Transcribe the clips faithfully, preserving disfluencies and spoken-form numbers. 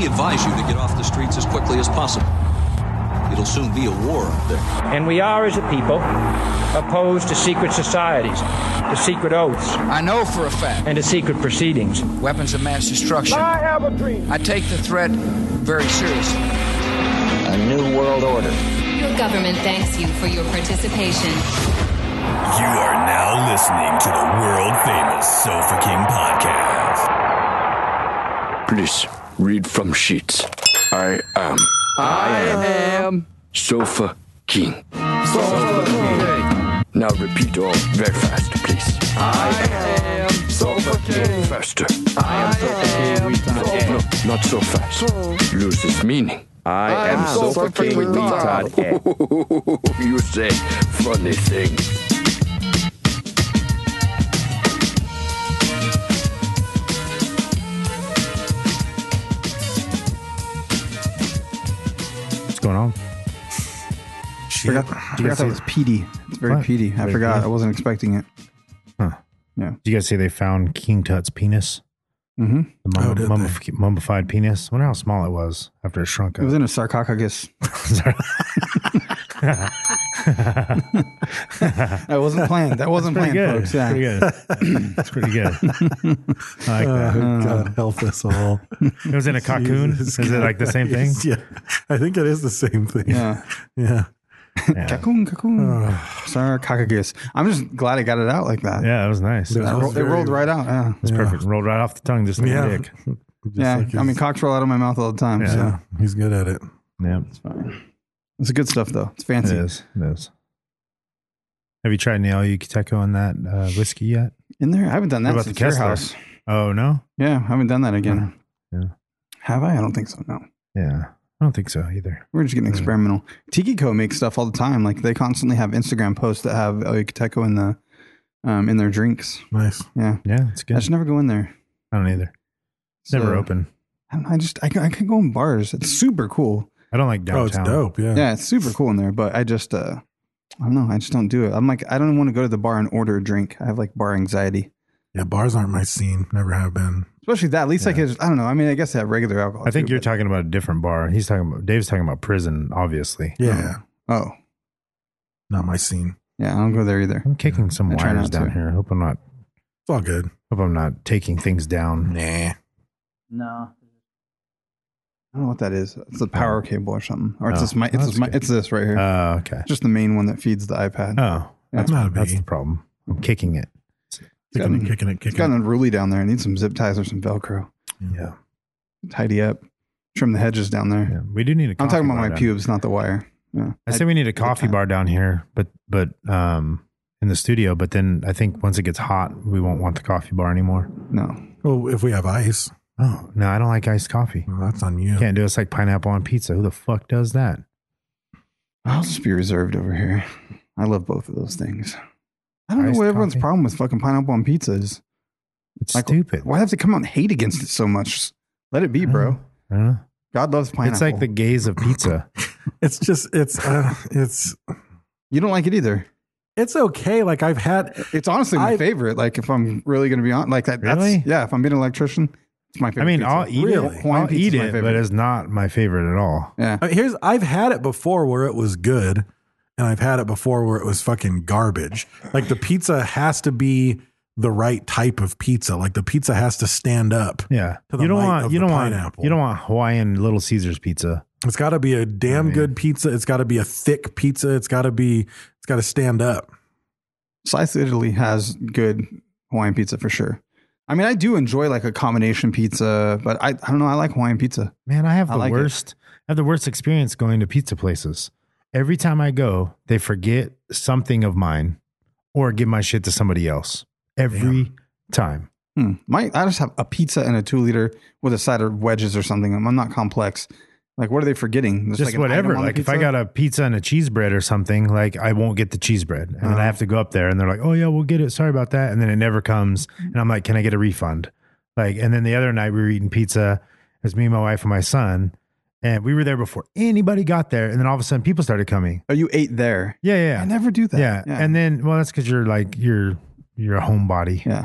We advise you to get off the streets as quickly as possible. It'll soon be a war out there. And we are, as a people, opposed to secret societies, to secret oaths. I know for a fact. And to secret proceedings. Weapons of mass destruction. I have a dream. I take the threat very seriously. A new world order. Your government thanks you for your participation. You are now listening to the world-famous Sofa King podcast. Please, read from sheets. I am... I am Sofa King. Sofa King. Now repeat all very fast, please. I am Sofa King. Faster. I am Sofa King. No, not so fast. Loses meaning. I am Sofa King. You say funny things. Going on? Shit. I forgot, I forgot that was peaty. It's very what? peaty. I very forgot. Peaty? I wasn't expecting it. Huh. Yeah. Did you guys say they found King Tut's penis? Mm-hmm. The mum- oh, mummif- mummified penis. I wonder how small it was after it shrunk up. It was in a sarcophagus. That wasn't planned. That wasn't planned, good. folks. Yeah. Pretty good. That's pretty good. I like that. Uh, God help us all. It was in a cocoon. Jesus Is God. It like the same thing? Yeah. I think it is the same thing. Yeah. Yeah. yeah. Cocoon, cocoon. Oh. Sarcophagus. I'm just glad I got it out like that. Yeah, it was nice. It, was it rolled right out. Yeah. It's yeah. perfect. Rolled right off the tongue, just like yeah. a dick. Just yeah. like I mean, cocks roll out of my mouth all the time. Yeah. So. He's good at it. Yeah. It's fine. It's good stuff, though. It's fancy. It is. It is. Have you tried any all Yucateco in that uh, whiskey yet? In there? I haven't done that what since about the your Kessler? house. Oh, no? Yeah, I haven't done that again. Yeah. Have I? I don't think so, no. Yeah. I don't think so either. We're just getting yeah. experimental. Tiki Co makes stuff all the time. Like, they constantly have Instagram posts that have El Yucateco in the um, in their drinks. Nice. Yeah. Yeah, it's good. I just never go in there. I don't either. It's so, never open. I, don't, I just, I, I can go in bars. It's super cool. I don't like downtown. Oh, it's dope, yeah. Yeah, it's super cool in there, but I just, uh, I don't know. I just don't do it. I'm like, I don't want to go to the bar and order a drink. I have like bar anxiety. Yeah, bars aren't my scene. Never have been. Especially that. At least yeah. like, I don't know. I mean, I guess they have regular alcohol. I think too, you're but... talking about a different bar. He's talking about, Dave's talking about prison, obviously. Yeah. Oh. Not my scene. Yeah, I don't go there either. I'm kicking yeah. some I wires down to. here. I hope I'm not. It's all good. Hope I'm not taking things down. Nah. No. I don't know what that is. It's a power cable or something. Or it's oh, this mi- it's, this, mi- it's this right here. Oh, uh, okay. Just the main one that feeds the iPad. Oh, yeah. that's not a biggie. That's the problem. I'm kicking it. Kicking gotten, it, kicking it, kicking it's got an unruly down there. I need some zip ties or some Velcro. Yeah. Tidy up. Trim the hedges down there. Yeah. We do need a coffee I'm talking about bar my down. pubes, not the wire. Yeah. I say we need a coffee bar down here, but but um in the studio. But then I think once it gets hot, we won't want the coffee bar anymore. No. Well, if we have ice. Oh, no, I don't like iced coffee. Well, that's on you. Can't do it. It's like pineapple on pizza. Who the fuck does that? I'll just be reserved over here. I love both of those things. I don't Iced know what everyone's coffee? problem with fucking pineapple on pizza is. It's like, stupid. Why have to come out and hate against it so much? Let it be, bro. I don't know. God loves pineapple. It's like the gays of pizza. It's just, it's, uh, it's. You don't like it either. It's okay. Like I've had. It's honestly my I've, favorite. Like if I'm really going to be on, like that. Really? That's, yeah. If I'm being an electrician, it's my favorite. I mean, pizza. I'll eat really? it. I'll eat it, but it's not my favorite at all. Yeah. I mean, here's I've had it before where it was good, and I've had it before where it was fucking garbage. Like the pizza has to be the right type of pizza. Like the pizza has to stand up. Yeah. To the you don't might want of you the don't pineapple. want you don't want Hawaiian Little Caesars pizza. It's got to be a damn I mean, good pizza. It's got to be a thick pizza. It's got to be. It's got to stand up. Slice Italy has good Hawaiian pizza for sure. I mean, I do enjoy like a combination pizza, but I, I don't know. I like Hawaiian pizza. Man, I have the I like worst. It. I have the worst experience going to pizza places. Every time I go, they forget something of mine, or give my shit to somebody else. Every Damn. time. Hmm. My, I just have a pizza and a two liter with a side of wedges or something. I'm not complex. Like, what are they forgetting? There's Just like whatever. Like, if I got a pizza and a cheese bread or something, like, I won't get the cheese bread. And uh-huh. then I have to go up there and they're like, oh, yeah, we'll get it. Sorry about that. And then it never comes. And I'm like, can I get a refund? Like, and then the other night we were eating pizza. It was me, my wife, and my son. And we were there before anybody got there. And then all of a sudden people started coming. Oh, you ate there? Yeah, yeah. I never do that. Yeah. yeah. And then, well, that's because you're like, you're, you're a homebody. Yeah.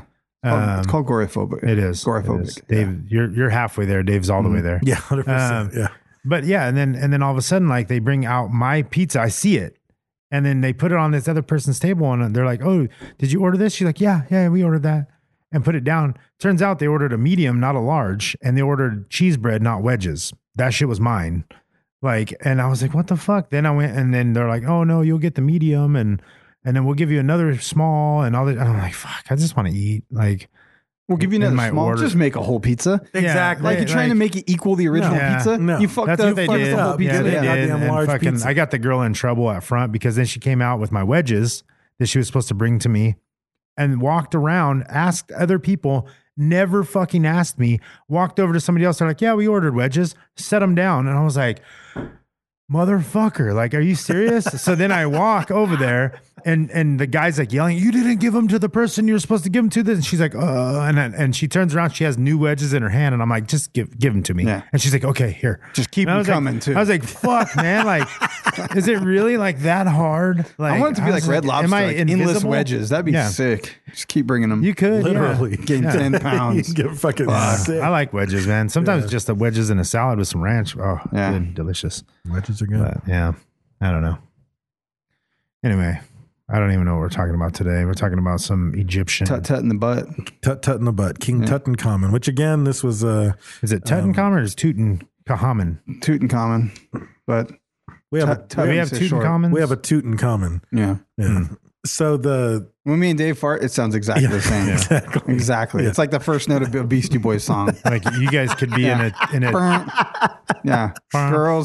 Oh, it's Um, called Gorophobic. It is. Gorophobic. It is. Dave, you're you're halfway there. Dave's all the way there. Yeah, one hundred percent. Um, yeah. But yeah, and then and then all of a sudden, like they bring out my pizza. I see it, and then they put it on this other person's table, and they're like, "Oh, did you order this?" She's like, "Yeah, yeah, we ordered that," and put it down. Turns out they ordered a medium, not a large, and they ordered cheese bread, not wedges. That shit was mine. Like, and I was like, "What the fuck?" Then I went, and then they're like, "Oh no, you'll get the medium, and and then we'll give you another small, and all that." And I'm like, "Fuck, I just want to eat." Like. We'll give you in another my small. order. Just make a whole pizza. Exactly. Like you're trying to make it equal the original Yeah. pizza. No. You fucked That's up. what they fucked did. the whole pizza. Yeah, they Yeah. did. Goddamn And large fucking, pizza. I got the girl in trouble out front because then she came out with my wedges that she was supposed to bring to me and walked around, asked other people, never fucking asked me, walked over to somebody else. They're like, "Yeah, we ordered wedges," set them down. And I was like, motherfucker, like, are you serious? So then I walk over there and and the guy's like yelling, "You didn't give them to the person you're supposed to give them to." This, and she's like, "Uh," and and she turns around, she has new wedges in her hand, and I'm like, "Just give give them to me." Yeah. And she's like, "Okay, here, Just keep And I them was like- coming, too. I was like, "Fuck, man, like, is it really like that hard?" Like, I want it to be like was Red Lobster, am I like endless invisible? wedges. That'd be Yeah. sick. Just keep bringing them. You could yeah. Literally. Gain Yeah. ten You pounds. get fucking sick. I like wedges, man. Sometimes Yeah. just the wedges in a salad with some ranch. Oh, Yeah. good, delicious. Wedges are good. But yeah, I don't know. Anyway, I don't even know what we're talking about today. We're talking about some Egyptian. Tut tut in the butt. Tut Tut in the butt. King Yeah. Tutankhamun, which again, this was uh, Is it Tutankhamun or is Tutankhamun? Tutankhamun. But we have Tut- a, Tut Do we makes have it short. Tutankhamun? we have a Tutankhamun. Yeah. Yeah. So the When me and Dave fart, it sounds exactly Yeah, the same. exactly. Exactly. Yeah. It's like the first note of a Beastie Boys song. Like you guys could be in a in a Yeah. Girls.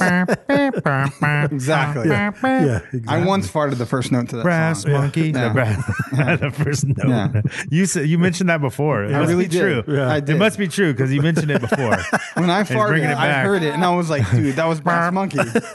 Exactly. yeah, yeah, exactly. I once farted the first note to that brass song. monkey. Yeah. The, bra- the first note. Yeah. You said you mentioned that before. It I must really be did. true. Yeah. I It did. must be true because you mentioned it before. When I bringing farted, it I back. heard it and I was like, dude, that was Brass Monkey.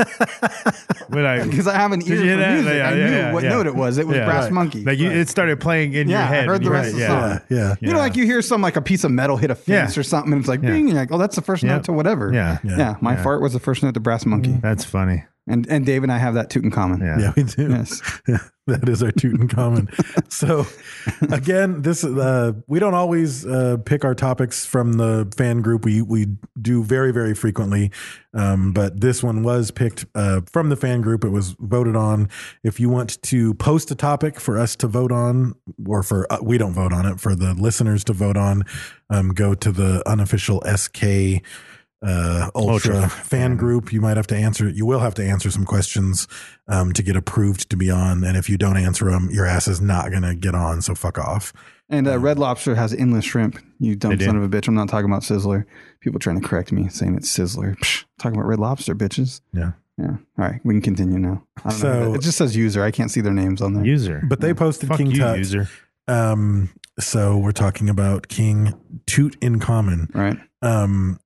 When I Because I have an Did ear you for hear that? music. Yeah, I yeah, knew yeah, what yeah. note it was. It was Yeah. Brass Right. Monkey. Like you, it started playing in Yeah, your I head. heard when the you rest of the it. song. yeah, yeah. You know, like you hear some like a piece of metal hit a face Yeah. or something, and it's like Yeah. bing. You're like, oh, that's the first Yep. note to whatever. Yeah. yeah. Yeah. my Yeah. fart was the first note to Brass Monkey, That's funny. and and Dave and I have that toot in common. Yeah. Yeah, we do. Yes. Yeah, that is our Tutankhamun. So, again, this uh, we don't always uh, pick our topics from the fan group. We we do very very frequently, um, but this one was picked uh, from the fan group. It was voted on. If you want to post a topic for us to vote on, or for uh, we don't vote on it, for the listeners to vote on, um, go to the unofficial S K. Uh, ultra, Ultra. fan group. You might have to answer. You will have to answer some questions um, to get approved to be on. And if you don't answer them, your ass is not going to get on. So fuck off. And uh, Red Lobster has endless shrimp. You dumb They do. son of a bitch. I'm not talking about Sizzler. People trying to correct me, saying it's Sizzler. Psh, talking about Red Lobster, bitches. Yeah. Yeah. All right, we can continue now. I don't know. So- who that- It just says user. I can't see their names on there. User. But they posted Fuck King you, Tut. user. Um, so we're talking about King Toot in Common. Right. Um,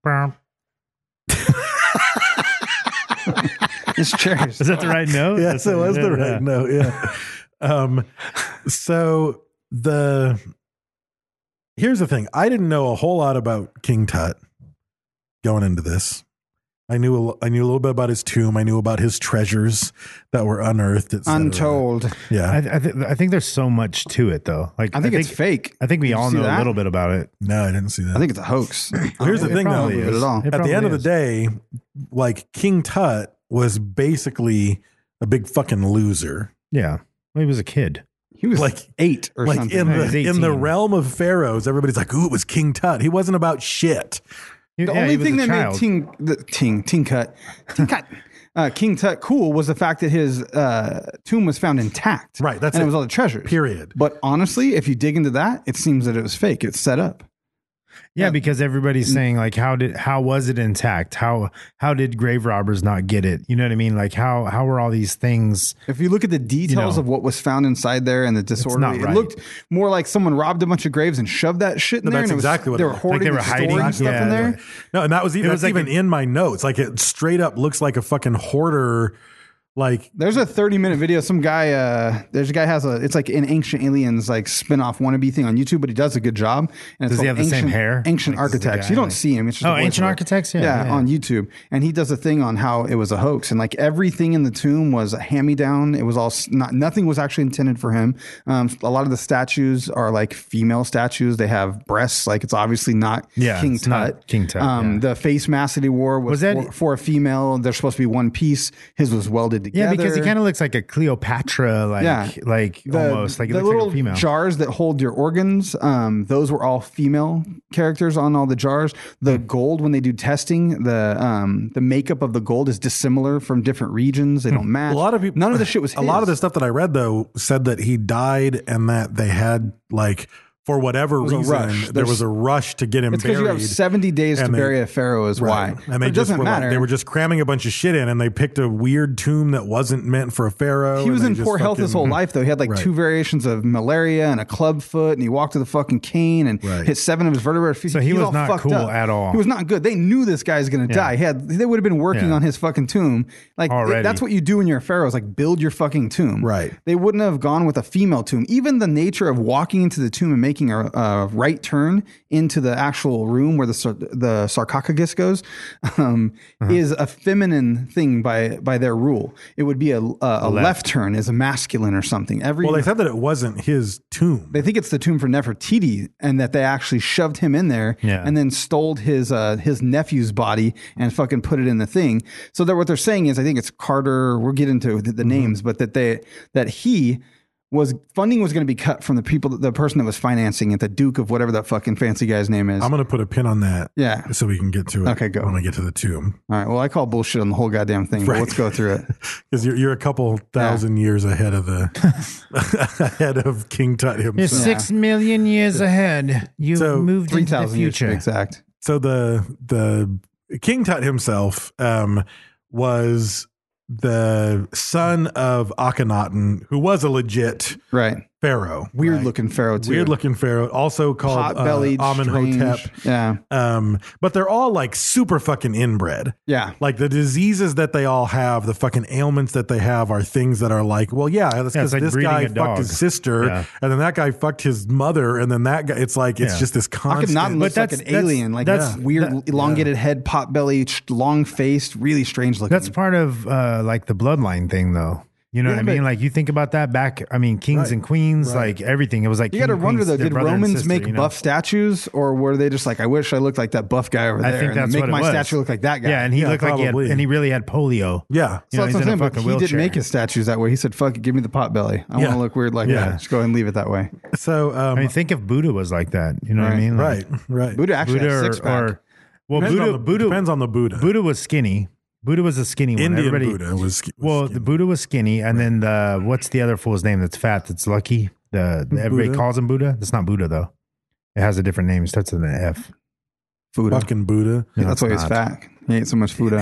It's chairs. Is that the right note? yes, That's it was the yeah. right note. Yeah. Um, so the here's the thing. I didn't know a whole lot about King Tut going into this. I knew a, I knew a little bit about his tomb. I knew about his treasures that were unearthed. et cetera. Untold. Yeah. I, I, th- I think there's so much to it, though. Like I think it's fake. I think we Did you all see know that? a little bit about it. no, I didn't see that. I think it's a hoax. Here's the It thing, though. probably is. At all. It At the probably end of the is. day, like King Tut was basically a big fucking loser. Yeah, well, he was a kid. He was Like- like eight or Like something. in He was the in the eighteen. realm of pharaohs, everybody's like, "Ooh, it was King Tut." He wasn't about shit. He- The yeah, only he was thing a that child. made Ting, the, Ting, Ting Cut, Ting Cut, uh, King Tut cool was the fact that his uh, tomb was found intact. Right, that's and it. it was all the treasures. Period. But honestly, if you dig into that, it seems that it was fake. It's set up. Yeah, because everybody's saying like, how did how was it intact? How how did grave robbers not get it? You know what I mean? Like how how were all these things? If you look at the details know, of what was found inside there and the disorderly, not right. it looked more like someone robbed a bunch of graves and shoved that shit in No, there. that's and it was, exactly what they it were was. hoarding Like they were and hiding? storing stuff Yeah, in there. right. No, and that was even, was that's like even a- in my notes. Like it straight up looks like a fucking hoarder, Like There's a thirty minute video. Some guy, uh, there's a guy has a, it's like an Ancient Aliens like spin-off wannabe thing on YouTube, but he does a good job. And it's Does he called have the same Ancient- hair? Ancient Like, is the Architects. guy You don't like- see him. It's just Oh, a voiceover. Ancient Architects? Yeah, yeah, yeah. on YouTube. And he does a thing on how it was a hoax. And like everything in the tomb was a hand-me-down. It was all, s- not, nothing was actually intended for him. Um, a lot of the statues are like female statues. They have breasts. Like it's obviously not Yeah, King it's not Tut. King Tut, Um, yeah. The face mask that he wore was, Was that- for, for a female. They're supposed to be one piece. His was welded together. Yeah, because he kind of looks like a Cleopatra, like Yeah. like the, almost like he the looks little like a female. jars that hold your organs. Um, those were all female characters on all the jars. The Hmm. gold, when they do testing, the um, the makeup of the gold is dissimilar from different regions. They don't match. a lot of people, None of the shit was. a lot of the his. stuff that I read though said that he died and that they had like for whatever was a reason rush. there There's- was a rush to get him It's because buried. you have seventy days to and they- bury a pharaoh. Is Right. why. And But they it just doesn't were like- matter. they were just cramming a bunch of shit in, and they picked a weird tomb that wasn't meant for a pharaoh. He was and in they poor just health his fucking- whole life, though. He had like Right. two variations of malaria and a club foot, and he walked with a fucking cane and Right. hit seven of his vertebrae. So he He's was all not fucked cool up. at all. He was not good. They knew this guy's going to Yeah. die. He had they would have been working Yeah. on his fucking tomb. Like Already. that's what you do when you're a pharaoh, is like build your fucking tomb. Right. They wouldn't have gone with a female tomb. Even the nature of walking into the tomb and making a, a right turn into the actual room where the sar- the sarcophagus goes um, Uh-huh. is a feminine thing by by their rule. It would be a, a, a left. left. turn is a masculine or something. Every Well, they said that it wasn't his tomb. they think it's the tomb for Nefertiti, and that they actually shoved him in there, Yeah. and then stole his uh, his nephew's body and fucking put it in the thing. So that what they're saying is, I think it's Carter. We'll get into the, the names, but that they that he was funding was going to be cut from the people, the person that was financing it, the Duke of whatever that fucking fancy guy's name is. I'm going to put a pin on that. Yeah. So we can get to it. Okay, go. When we get to the tomb. All right. Well, I call bullshit on the whole goddamn thing. But Right. let's go through it. Because you're, you're a couple thousand years ahead of the ahead of King Tut You're himself. six million years ahead. You So, moved Three into the thousand years to be future. exact. So the the King Tut himself um, was the son of Akhenaten, who was a legit Right. pharaoh. Weird right? looking pharaoh too. Weird looking pharaoh, also called uh, Pot-bellied, Amenhotep. strange. Yeah. Um, but they're all like super fucking inbred. Yeah. Like the diseases that they all have, the fucking ailments that they have are things that are like, well, yeah, that's Yeah, because it's like this breeding guy a fucked dog. his sister, Yeah. and then that guy fucked his mother, and then that guy. It's like it's Yeah. just this constant. Akhenaten looks But like that's- an that's- alien, like that's- that's weird, that- elongated head, pot belly, long faced, really strange looking. That's part of uh, like the bloodline thing, though. You know Yeah, what I mean? but- Like you think about that back. I mean, kings Right. and queens, Right. like everything. It was like you got to king, wonder queens, though. their Did brother and Romans sister, make you know? buff statues, or were they just like, I wish I looked like that buff guy over there? I think and that's make what it my was. statue look like that guy. Yeah, and he Yeah, looked like he had, probably. and he really had polio. Yeah. You know, So that's he's what I'm in a saying, but fucking he didn't wheelchair. make his statues that way. He said, "Fuck it, give me the pot belly. I Yeah. want to look weird like Yeah. that. Just go ahead and leave it that way." So um, I mean, think if Buddha was like that. You know what I Right. mean? Like, right, right. Buddha actually Buddha has or, six pack. or well, Depends Buddha, on the- Buddha depends on the Buddha. Buddha was skinny. Buddha was a skinny one. Indian Everybody, Buddha was, was well, skinny. the Buddha was skinny, and then the what's the other fool's name that's fat? That's lucky. The, the everybody Buddha? calls him Buddha. That's not Buddha though. It has a different name. It starts with an F. Food. fucking Buddha. No, That's it's why he's not. fat. He ate so much food.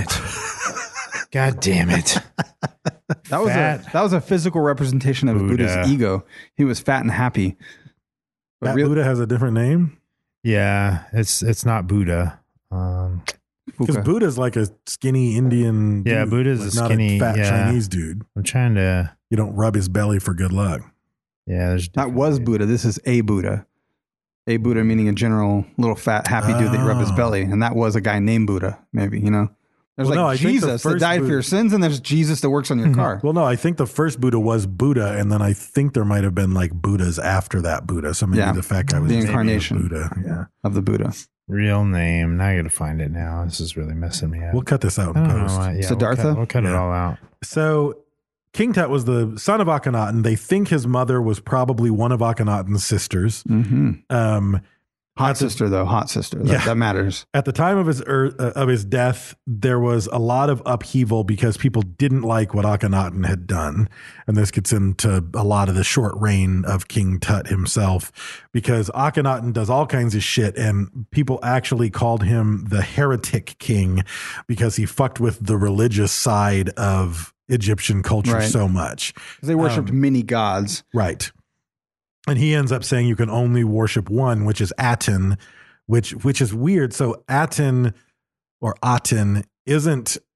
God damn it! That was a Fat that was a physical representation of Buddha. Buddha's ego. He was fat and happy. But That real- Buddha has a different name Yeah, it's it's not Buddha. Um, because Fuka. Buddha's like a skinny Indian. Yeah, dude, Buddha's like a not skinny- fat yeah. Chinese dude. I'm trying to. You don't rub his belly for good luck. Yeah, there's That was Buddha. This is a Buddha. A Buddha meaning a general little fat happy dude that you rub his Oh. belly, and that was a guy named Buddha. Maybe you know. There's Well, no, I like think the Jesus that first died for Buddha- your sins, and there's Jesus that works on your car. Well, no, I think the first Buddha was Buddha, and then I think there might have been like Buddhas after that Buddha. So maybe Yeah. the fat guy was The maybe a incarnation. Buddha. Yeah, Of the Buddha. real name. Now I got to find it. Now this is really messing me up. we'll cut this out I in don't know. post. why- Yeah, Siddhartha? We'll cut, we'll cut it Yeah. all out. So King Tut was the son of Akhenaten. They think his mother was probably one of Akhenaten's sisters. Mm-hmm. Um, Hot At the- sister though, hot sister. That, Yeah. that matters. At the time of his er, uh, of his death, there was a lot of upheaval because people didn't like what Akhenaten had done, and this gets into a lot of the short reign of King Tut himself. Because Akhenaten does all kinds of shit, and people actually called him the heretic king because he fucked with the religious side of Egyptian culture Right. so much. They worshipped Um, many gods. Right. And he ends up saying you can only worship one, which is Aten, which which is weird. So Aten or Aten isn't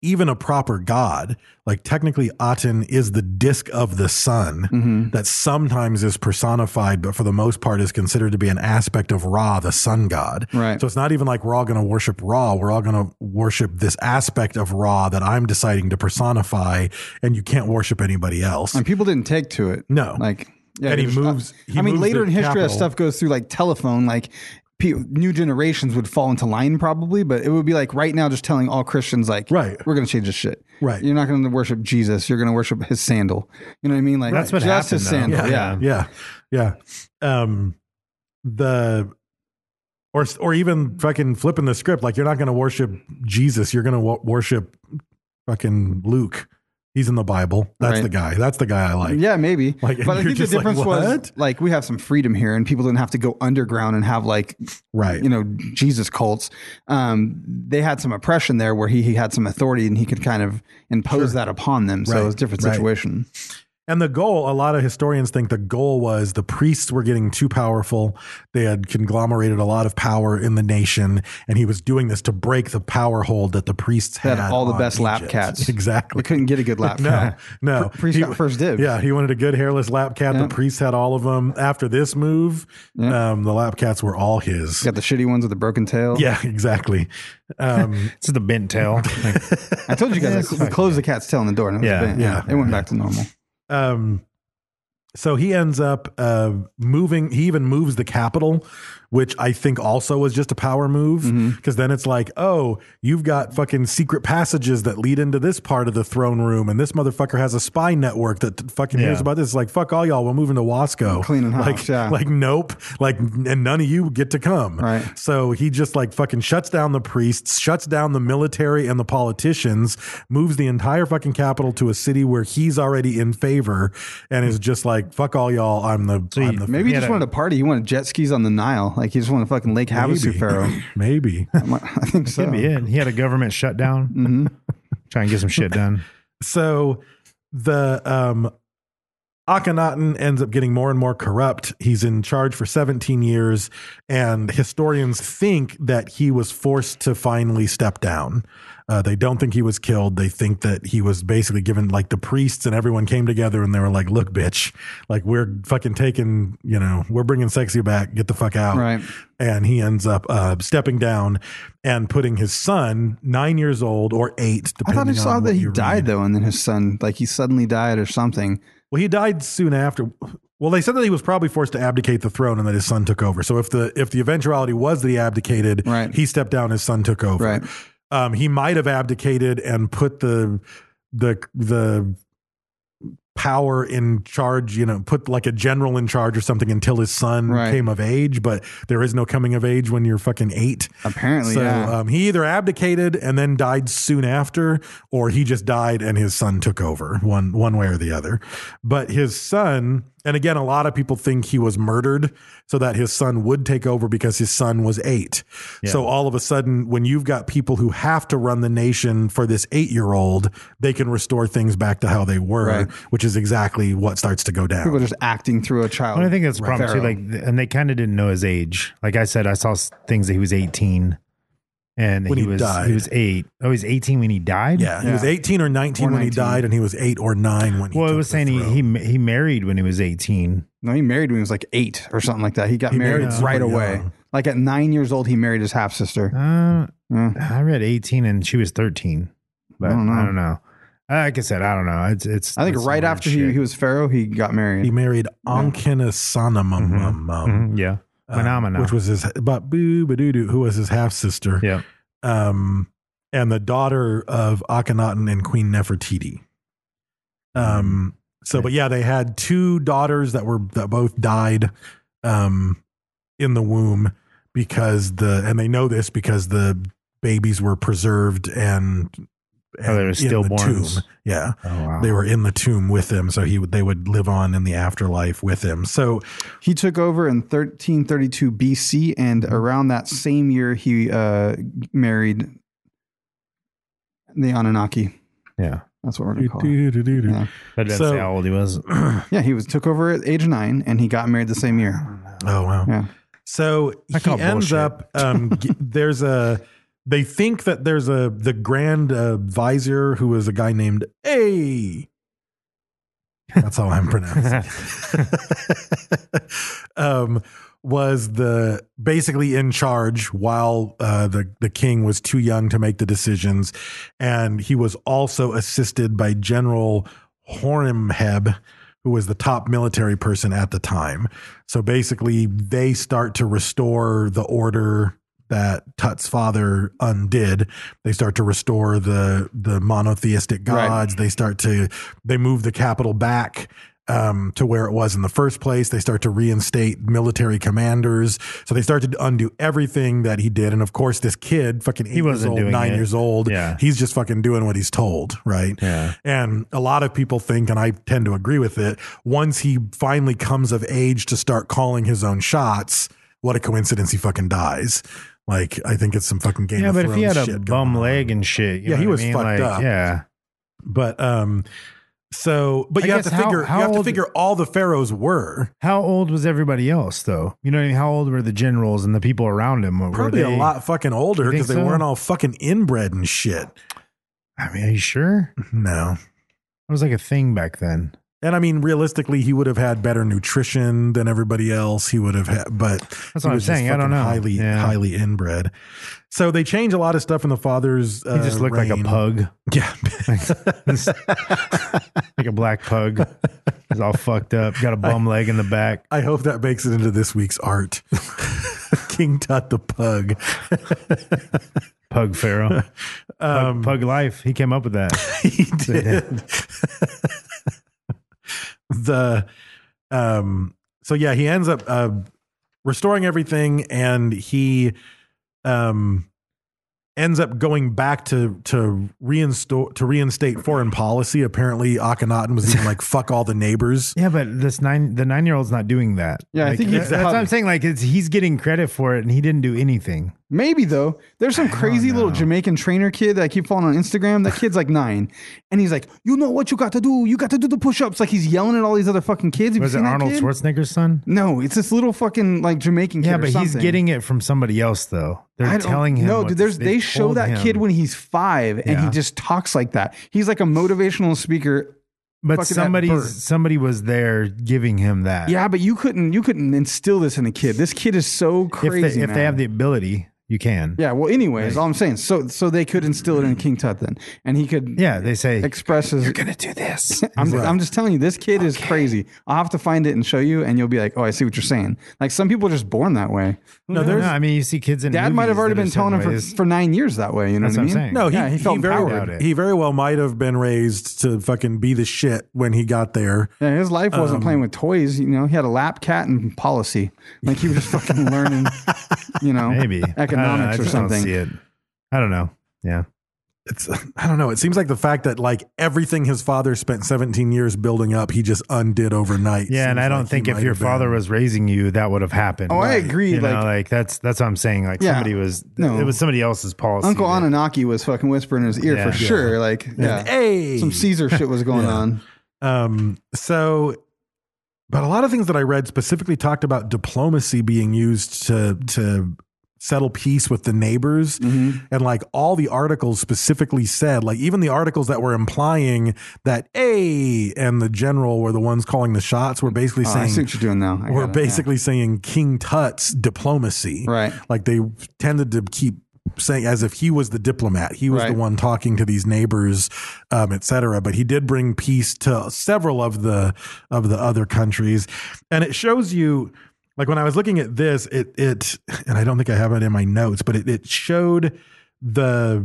even a proper god, like technically Aten is the disk of the sun Mm-hmm. that sometimes is personified, but for the most part is considered to be an aspect of Ra, the sun god. Right. So it's not even like we're all going to worship Ra. We're all going to worship this aspect of Ra that I'm deciding to personify, and you can't worship anybody else. And people didn't take to it. No. Like, yeah, And he there's- moves- he I mean, moves later the in history, as capital. stuff goes through like telephone, like pe- new generations would fall into line probably, but it would be like right now, just telling all Christians, like, Right. we're going to change this shit. Right. You're not going to worship Jesus. You're going to worship his sandal. You know what I mean? Like, That's what just his happened, though. sandal. Yeah. yeah, yeah. Um, the or or even fucking flipping the script, like you're not going to worship Jesus, you're going to w- worship fucking Luke. He's in the Bible. That's Right. the guy. That's the guy I like. Yeah, maybe. Like, and but I you're think the just like, difference was what? like we have some freedom here, and people didn't have to go underground and have like, Right. you know, Jesus cults. Um, they had some oppression there where he, he had some authority and he could kind of impose that upon them. So Right. it was a different Right. situation. And the goal, a lot of historians think the goal was the priests were getting too powerful. They had conglomerated a lot of power in the nation, and he was doing this to break the power hold that the priests They had. had all the on best lap Egypt. cats. Exactly. They couldn't get a good lap No, cat. no. Pr- Priest He- got first dibs. Yeah, he wanted a good hairless lap cat. Yeah. The priest had all of them. After this move, Yeah. um, the lap cats were all his. Got the shitty ones with the broken tail. Yeah, exactly. Um, It's the bent tail. I told you guys, Yeah, I closed the cat's tail in the door. And it was Yeah, bent. yeah. It went back to normal. um, so he ends up uh, moving. He even moves the capital, which I think also was just a power move. Because then it's like, oh, you've got fucking secret passages that lead into this part of the throne room, and this motherfucker has a spy network that fucking hears Yeah. about this. It's like, fuck all y'all, we're moving to Wasco. Cleaning house, like, yeah. like nope, like, and none of you get to come. Right. So he just like fucking shuts down the priests, shuts down the military and the politicians, moves the entire fucking capital to a city where he's already in favor, and is just like, fuck all y'all. I'm the. So he- I'm the Maybe he had just a- wanted to party. He wanted jet skis on the Nile. Like he just wanted to fucking Lake Havasu Maybe. Pharaoh. Maybe. I think so. Could be it. He had a government shutdown. Mm-hmm. Try and get some shit done. So the um Akhenaten ends up getting more and more corrupt. He's in charge for seventeen years, and historians think that he was forced to finally step down. Uh, they don't think he was killed. They think that he was basically given, like, the priests and everyone came together and they were like, look, bitch, like, we're fucking taking, you know, we're bringing sexy back. Get the fuck out. Right. And he ends up uh, stepping down and putting his son, nine years old or eight, I depending thought I saw on that what he you died read. though, and then his son, like he suddenly died or something. Well, he died soon after. Well, they said that he was probably forced to abdicate the throne and that his son took over. So if the if the eventuality was that he abdicated, Right. he stepped down, his son took over. Right. Um, he might have abdicated and put the the the power in charge, you know, put like a general in charge or something until his son Right. came of age. But there is no coming of age when you're fucking eight. Apparently, So yeah. um, he either abdicated and then died soon after, or he just died and his son took over, one one way or the other. But his son, and again, a lot of people think he was murdered so that his son would take over because his son was eight. So all of a sudden, when you've got people who have to run the nation for this eight-year-old, they can restore things back to how they were, Right. which is exactly what starts to go down. People are just acting through a child. Well, I think that's the problem too. Pharaoh. Like, and they kind of didn't know his age. Like I said, I saw s- things that he was eighteen, and When he, he was died. he was eight. Oh, he was eighteen when he died. yeah, he Yeah. was eighteen or nineteen Or when he nineteen. died, and he was eight or nine when he Well, it took was the saying he, throne. he ma- he married when he was eighteen. No, he married when he was like eight or something like that. He got He married, married super right away. young. Like at nine years old, he married his half sister. Uh, Yeah. I read eighteen and she was thirteen, but I I don't don't know. know. Like I said, I don't know. It's it's. I think it's right weird after he, shit. he was Pharaoh, he got married. He married Ankhenasanamum, Mhm, yeah, Phenomena. which was his but boo badoo who was his half sister. yeah. Um, and the daughter of Akhenaten and Queen Nefertiti. Um, so, but yeah, they had two daughters that were that both died, um, in the womb because the and they know this because the babies were preserved and. Oh, they were and in the stillborns. tomb. Yeah, Oh, wow. they were in the tomb with him, so he would they would live on in the afterlife with him. So He took over in thirteen thirty-two B C, and around that same year, he uh, married the Anunnaki. Yeah, That's what we're going to call it. Yeah. that doesn't So- say how old he was. Yeah, he was took over at age nine, and he got married the same year. Oh wow. Yeah. So I he call ends bullshit. up. Um, g- there's a they think that there's a the grand uh, vizier who is a guy named A. That's how I'm pronouncing. um, was the basically in charge while uh, the the king was too young to make the decisions, and he was also assisted by General Horemheb, who was the top military person at the time. So basically, they start to restore the order that Tut's father undid. They start to restore the the monotheistic gods. Right. They start to they move the capital back um, to where it was in the first place. They start to reinstate military commanders. So they start to undo everything that he did. And of course, this kid, fucking eight He wasn't years old, doing nine it. years old, Yeah. he's just fucking doing what he's told, right? Yeah. And a lot of people think, and I tend to agree with it, once he finally comes of age to start calling his own shots, what a coincidence he fucking dies. Like, I think it's some fucking Game Yeah, of but if he Thrones had a shit bum going on. leg and shit, you Yeah, know he what was I mean? fucked Like, up. Yeah. But um, so, but I you have to guess how- figure, how you have to old- figure all the pharaohs were How old was everybody else, though? You know what I mean? How old were the generals and the people around him? Were probably they, a lot fucking older You think because they so? weren't all fucking inbred and shit. I mean, are you sure? No. It was like a thing back then. And I mean, realistically, he would have had better nutrition than everybody else. He would have had, but That's he what I'm was just saying. I don't fucking know. Highly, Yeah. highly inbred. So they change a lot of stuff in the father's. Uh, He just looked like a reign. pug. Yeah, Like a black pug. He's all fucked up. Got a bum leg in the back. I hope that makes it into this week's art. King Tut the pug. Pug Pharaoh. Pug, Um, pug life. He came up with that. He did. the um so yeah, he ends up uh restoring everything, and he um ends up going back to to reinstore to reinstate foreign policy. Apparently Akhenaten was even like, fuck all the neighbors. Yeah, but this nine the nine year old's not doing that. Yeah, I Like, think that- he's that's what I'm probably- saying. Like it's, he's getting credit for it, and he didn't do anything. Maybe though. There's some crazy little know. Jamaican trainer kid that I keep following on Instagram. That kid's like nine, and he's like, "You know what you got to do? You got to do the push-ups." Like he's yelling at all these other fucking kids. Have you Was it seen that Arnold kid? Schwarzenegger's son? No, it's this little fucking like Jamaican kid. Yeah, or but he's something. getting it from somebody else, though. They're I don't- telling him. No, what dude. There's to- they show told that him. kid when he's five, and he Yeah. just talks like that. He's like a motivational speaker. But fucking at somebody's birth. somebody was there giving him that. Yeah, but you couldn't you couldn't instill this in a kid. This kid is so if crazy. they, if they man. have the ability, you can. Yeah, well, anyways, all I'm saying, so so they could instill it in King Tut then, and he could Yeah, they say express his. you're gonna do this. I'm, Right. I'm just telling you, this kid is crazy. I'll have to find it and show you, and you'll be like, oh, I see what you're saying. Like some people are just born that way. No, No, there's I mean, you see kids in Dad might have movies already that are been telling him certain for, ways. for nine years that way. You know That's what I what I'm mean? saying. No, he, yeah, he felt very, empowered. he very well might have been raised to fucking be the shit when he got there. Yeah, his life wasn't Um, playing with toys. You know, he had a lap cat and policy. Like he was just fucking learning, you know, Maybe I don't know, I economics or just don't something. see it. I don't know. Yeah. It's I don't know. It seems like the fact that like everything his father spent seventeen years building up, he just undid overnight. Yeah, and Seems I don't like he think if might your have father been- was raising you, that would have happened. Oh, I agree, You know, like- like that's that's what I'm saying. Like Yeah. somebody was, No. it was somebody else's policy. Uncle that- Anunnaki was fucking whispering in his ear Yeah. for sure. Like, yeah, Hey! some Caesar shit was going Yeah. on. Um, so, but a lot of things that I read specifically talked about diplomacy being used to to settle peace with the neighbors, Mm-hmm. and like all the articles specifically said, like even the articles that were implying that A and the general were the ones calling the shots were basically Oh, I saying see what you're doing now. I we're got it, yeah. basically saying King Tut's diplomacy, Right. Like they tended to keep saying as if he was the diplomat. He was Right. the one talking to these neighbors, um, et cetera. But he did bring peace to several of the of the other countries, and it shows you. Like when I was looking at this, it it and I don't think I have it in my notes, but it, it showed the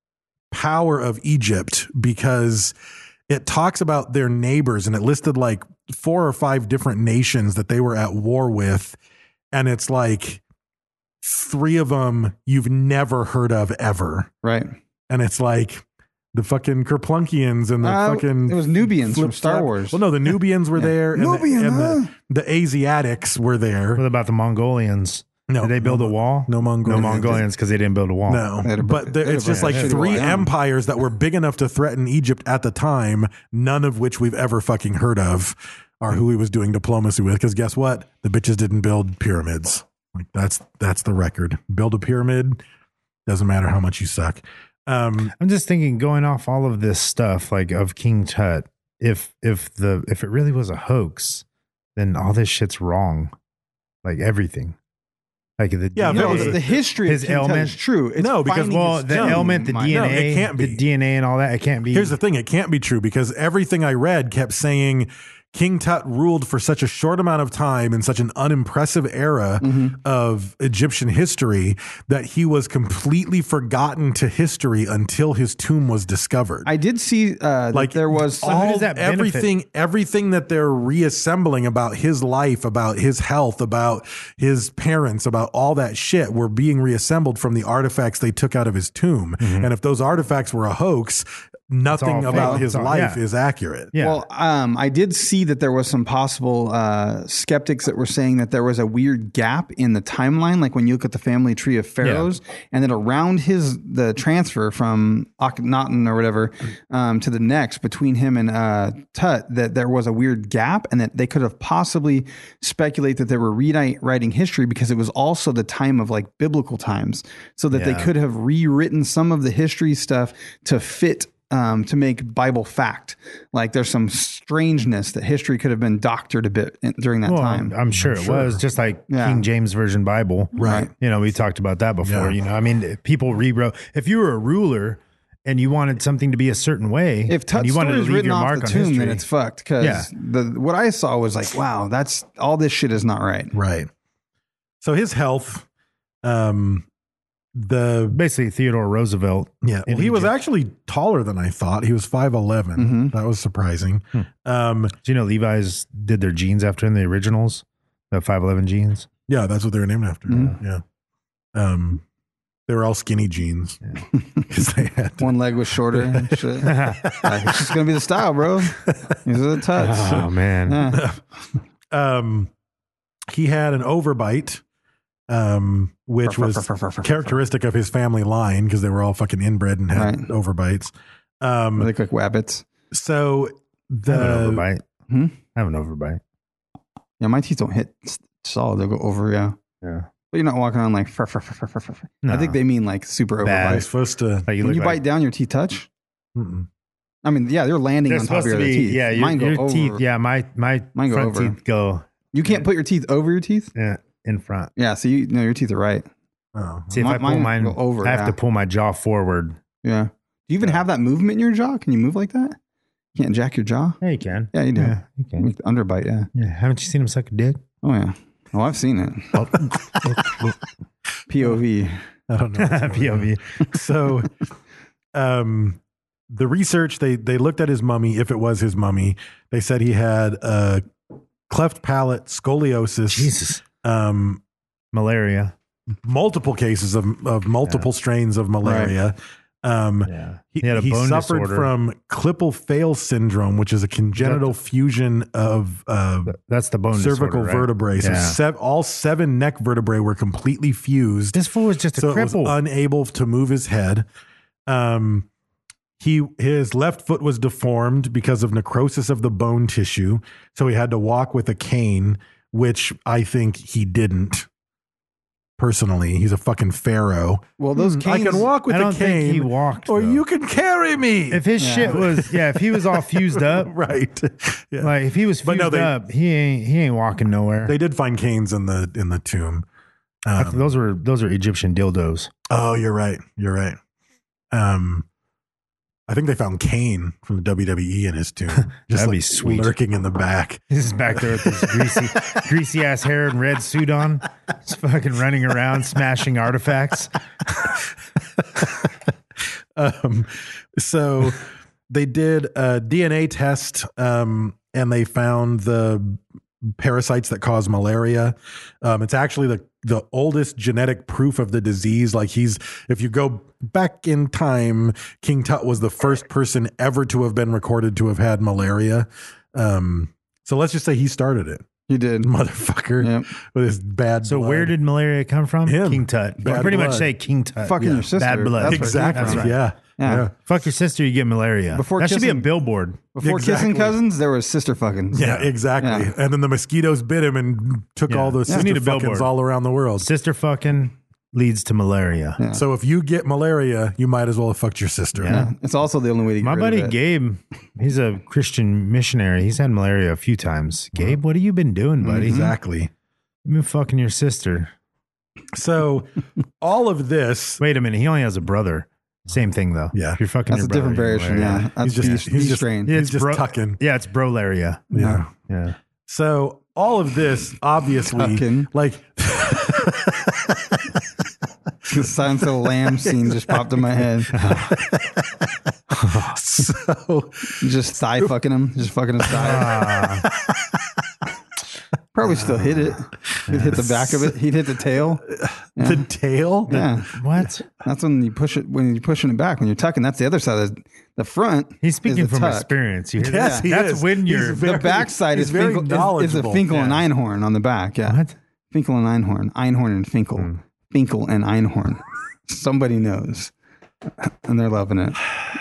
power of Egypt because it talks about their neighbors and it listed like four or five different nations that they were at war with, and it's like three of them you've never heard of ever, Right. and it's like the fucking Kerplunkians and the Uh, fucking it was Nubians from Star flip-flop- Wars. Well, no, the Nubians were there, and, Nubian, the, and huh? the, the Asiatics were there. What about the Mongolians? No, Did they build no, a wall? no Mongolians. No Mongolians because they didn't build a wall. No, They had a- but there, they had it's a- just like they had a three wall, yeah. empires that were big enough to threaten Egypt at the time, none of which we've ever fucking heard of, are who he was doing diplomacy with. Because guess what? The bitches didn't build pyramids. Like that's that's the record. Build a pyramid. Doesn't matter how much you suck. Um, I'm just thinking, going off all of this stuff like of King Tut, if if the if it really was a hoax, then all this shit's wrong. Like everything. Like the Yeah, D N A, No, the, the history his of King Tut ailment is true. It's No, because, finding well, his the tomb, ailment, the my- D N A, No, it can't the be. D N A and all that, it can't be. Here's the thing. It can't be true because everything I read kept saying King Tut ruled for such a short amount of time in such an unimpressive era Mm-hmm. of Egyptian history that he was completely forgotten to history until his tomb was discovered. I did see uh, like like there was who all does that benefit? everything everything that they're reassembling about his life, about his health, about his parents, about all that shit were being reassembled from the artifacts they took out of his tomb. And if those artifacts were a hoax, nothing all about fake. his It's all- life yeah. is accurate. Yeah. Well, um, I did see that there was some possible uh, skeptics that were saying that there was a weird gap in the timeline, like when you look at the family tree of pharaohs, and that around his the transfer from Akhenaten or whatever um, to the next between him and uh, Tut, that there was a weird gap, and that they could have possibly speculate that they were rewriting history because it was also the time of like biblical times, so that they Yeah. could have rewritten some of the history stuff to fit. Um, to make Bible fact. Like there's some strangeness that history could have been doctored a bit in, during that Well, time. I'm sure it was just like Yeah. King James Version Bible. Right. You know, we talked about that before. Yeah. You know, I mean, people rewrote. If you were a ruler and you wanted something to be a certain way, if and Tut's you wanted story to is leave written your off mark the on tomb, history, then it's fucked. Because Yeah. the what I saw was like, wow, that's all this shit is not right. Right. So his health, um, the basically Theodore Roosevelt. yeah, well, in he was Egypt. actually taller than I thought. He was five eleven. Mm-hmm. That was surprising. Um, Do you know Levi's did their jeans after him, the originals, the five eleven jeans? yeah, that's what they were named after. Mm-hmm. Yeah. Um, they were all skinny jeans because they had to- One leg was shorter. And shit. Like, it's just gonna be the style, bro. These are the Tuts. Oh man, Yeah. um, he had an overbite, um, which was characteristic of his family line because they were all fucking inbred and had Right. overbites. Um, They look like wabbits. so the I have an overbite. Hmm? I have an overbite. Yeah, my teeth don't hit s- solid. They'll go over. Yeah, Yeah, but you're not walking around like. Fur, fur, fur, fur, fur, fur. I No. think they mean like super Bad. You're overbite. supposed to. like you When look you like, bite down, your teeth touch. Mm-mm. I mean, yeah, they're landing they're on top of supposed your to other be. teeth. Yeah, your, Mine go your over. teeth. Yeah, my my Mine go front over. teeth go You can't put your teeth over your teeth. yeah, in front. Yeah, so you no, your teeth are right. Oh, See, if Mi- I pull mine mine, go over, I have yeah. to pull my jaw forward. Yeah. Do you even have that movement in your jaw? Can you move like that? You can't jack your jaw. Yeah, you can. Yeah, you do. Yeah, you can. Make the underbite. Yeah. Yeah, haven't you seen him suck a dick? Oh yeah. Oh, I've seen it. P O V. I don't know. P O V. So, um, the research they they looked at his mummy. If it was his mummy, they said he had a cleft palate, scoliosis, Jesus, um, malaria. multiple cases of of multiple strains of malaria. Um, Yeah, he, he had a he bone suffered disorder. from Klippel-Feil syndrome, which is a congenital fusion of uh, That's the bone cervical disorder, right? vertebrae. So Yeah. sev- all seven neck vertebrae were completely fused. This fool was just a so it was cripple. unable to move his head. Um, he his left foot was deformed because of necrosis of the bone tissue, so he had to walk with a cane, which I think he didn't. Personally, he's a fucking pharaoh. Well, those Hmm, I canes. can walk with I a don't think cane. he walked, or though. you can carry me. if his Yeah. shit was, yeah, if he was all fused up, right, yeah. like if he was But fused no, they- up, he ain't he ain't walking nowhere. They did find canes in the in the tomb. I Um, th- those were those are Egyptian dildos. Oh, you're right. You're right. Um, I think they found Kane from the W W E in his tomb. Just That'd be like sweet. lurking in the back. He's back there with his greasy, greasy ass hair and red suit on. He's fucking running around smashing artifacts. um, so they did a D N A test, um, and they found the parasites that cause malaria. Um, it's actually the the oldest genetic proof of the disease. Like he's, if you go back in time, King Tut was the first person ever to have been recorded to have had malaria. Um, so let's just say he started it, You did. motherfucker, Yep. with his bad. So blood. where did malaria come from? Him. King Tut. Bad You pretty much blood. say King Tut. Fucking Yeah. your sister. Bad blood. That's what- exactly? That's right. Yeah. Yeah. yeah. Fuck your sister, you get malaria. Before that should be a kissing- billboard. Before Exactly. kissing cousins, there was sister fucking. Yeah, exactly. Yeah. And then the mosquitoes bit him and took Yeah. all the Yeah. We sister need a fuckings billboard. all around the world. Sister fucking leads to malaria. Yeah. So if you get malaria, you might as well have fucked your sister. Yeah. It's also the only way to get My rid buddy of it. Gabe, he's a Christian missionary. He's had malaria a few times. Gabe, what have you been doing, buddy? Exactly. You've been fucking your sister. So all of this. Wait a minute. He only has a brother. Same thing though. Yeah. If you're fucking That's your a brother, different you have variation. malaria. Yeah. That's He's just- B, he's B just- strain. Yeah, He's just bro- tucking. Yeah, it's brolaria. Yeah. Yeah. So all of this, obviously, Tucking. like The Silence of the Lambs scene just popped in my head. so Just thigh fucking him. Just fucking his thigh. Probably still hit it. He'd hit the back of it. He'd hit the tail. Yeah. the tail. Yeah. What? That's when you push it, when you're pushing it back, when you're tucking, that's the other side of the, the front. He's is speaking the from tuck. experience. You hear Yes, that? he That's is. when He's you're very- The back side he's is very Finkel, is, is the knowledgeable. Finkel and Yeah. Einhorn on the back. Yeah. What? Finkel and Einhorn. Einhorn and Finkel. Hmm. Finkel and Einhorn. Somebody knows. And they're loving it.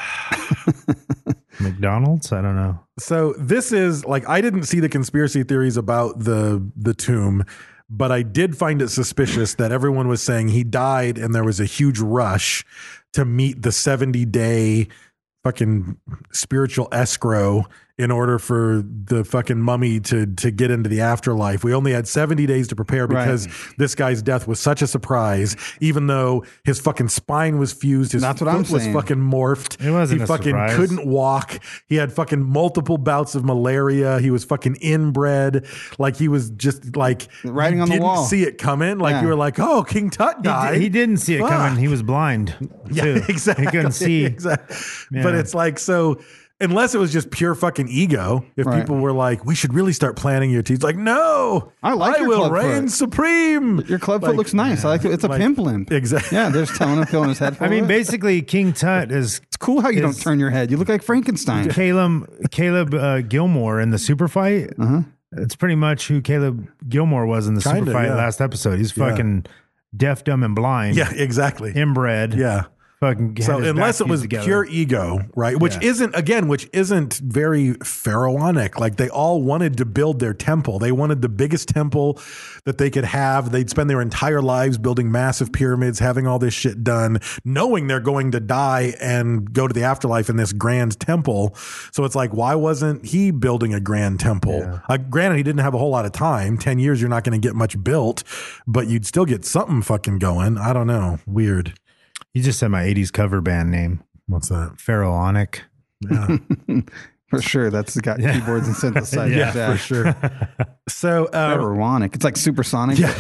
McDonald's? I don't know. So this is like I didn't see the conspiracy theories about the the tomb, but I did find it suspicious that everyone was saying he died and there was a huge rush to meet the seventy day fucking spiritual escrow in order for the fucking mummy to to get into the afterlife. We only had seventy days to prepare because Right. this guy's death was such a surprise, even though his fucking spine was fused, his That's foot what I'm was saying. fucking morphed. It wasn't he a fucking surprise. couldn't walk. He had fucking multiple bouts of malaria. He was fucking inbred. Like he was just like Writing you on the didn't wall. see it coming. Like Yeah. you were like, oh, King Tut He, died. di- he didn't see it Fuck. coming. He was blind. Yeah, too. exactly. He couldn't see. Exactly. Yeah. But it's like so. Unless it was just pure fucking ego, if Right. people were like, "We should really start planning your teeth," like, no, I like your will club reign foot. supreme. Your club foot Like, looks nice. I like it. It's a like- pimp limp. Exactly. Yeah, there's telling him feeling his head. I mean, forward. basically, King Tut is it's cool how you don't is- turn your head. You look like Frankenstein. Caleb Caleb uh, Gilmore in the super fight. Uh-huh. It's pretty much who Caleb Gilmore was in the Kinda, super fight yeah. last episode. He's Yeah. fucking deaf, dumb, and blind. Yeah, exactly. Inbred. Yeah. Fucking. So had his unless back it was fused together. pure ego, right? Which Yeah. isn't again, which isn't very pharaonic. Like they all wanted to build their temple. They wanted the biggest temple that they could have. They'd spend their entire lives building massive pyramids, having all this shit done, knowing they're going to die and go to the afterlife in this grand temple. So it's like, why wasn't he building a grand temple? Yeah. Uh, granted, he didn't have a whole lot of time. Ten years, you're not going to get much built, but you'd still get something fucking going. I don't know. Weird. You just said my eighties cover band name. What's that? Pharaonic. Yeah. For sure. That's got keyboards and synthesizers. Yeah, for sure. So, uh, Pharaonic. It's like supersonic. Yeah.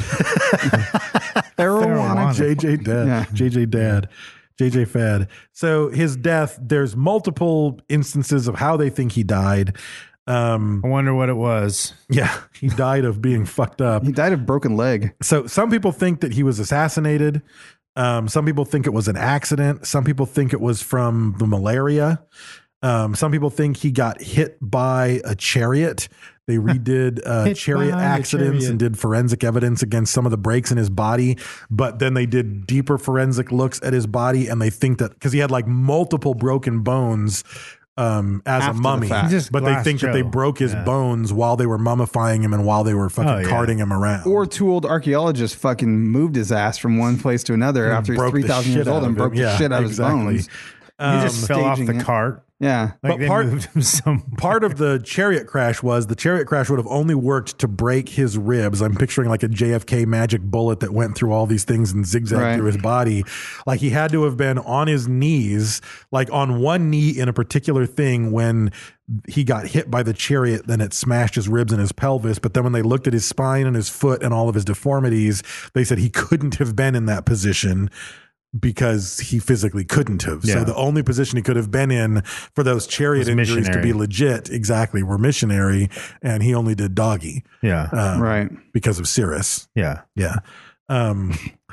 Pharaonic. J J Dad, Yeah. J J Dad, J J Fad. So his death, there's multiple instances of how they think he died. Um, I wonder what it was. yeah, he died of being fucked up. He died of broken leg. So some people think that he was assassinated. Um, some people think it was an accident. Some people think it was from the malaria. Um, some people think he got hit by a chariot. They redid uh, Hit chariot by a accidents chariot. and did forensic evidence against some of the breaks in his body. But then they did deeper forensic looks at his body, and they think that because he had like multiple broken bones um, as After a the mummy, fact. Just but they Glass think that they Joe. broke his Yeah. bones while they were mummifying him and while they were fucking Oh, yeah. carting him around. Or two old archaeologists fucking moved his ass from one place to another after he's broke the three thousand years shit old out and of him. broke the Yeah, shit out exactly. of his bones. He just Um, fell off the staging it. cart. Yeah. Like But they part- moved him some. Part of the chariot crash was the chariot crash would have only worked to break his ribs. I'm picturing like a J F K magic bullet that went through all these things and zigzagged Right. through his body. Like he had to have been on his knees, like on one knee in a particular thing when he got hit by the chariot, then it smashed his ribs and his pelvis. But then when they looked at his spine and his foot and all of his deformities, they said he couldn't have been in that position because he physically couldn't have. So Yeah. the only position he could have been in for those chariot Was injuries to missionary. be legit, exactly, were missionary, and he only did doggy. Yeah. um, Right. because of Cirrus. yeah. Yeah. Um,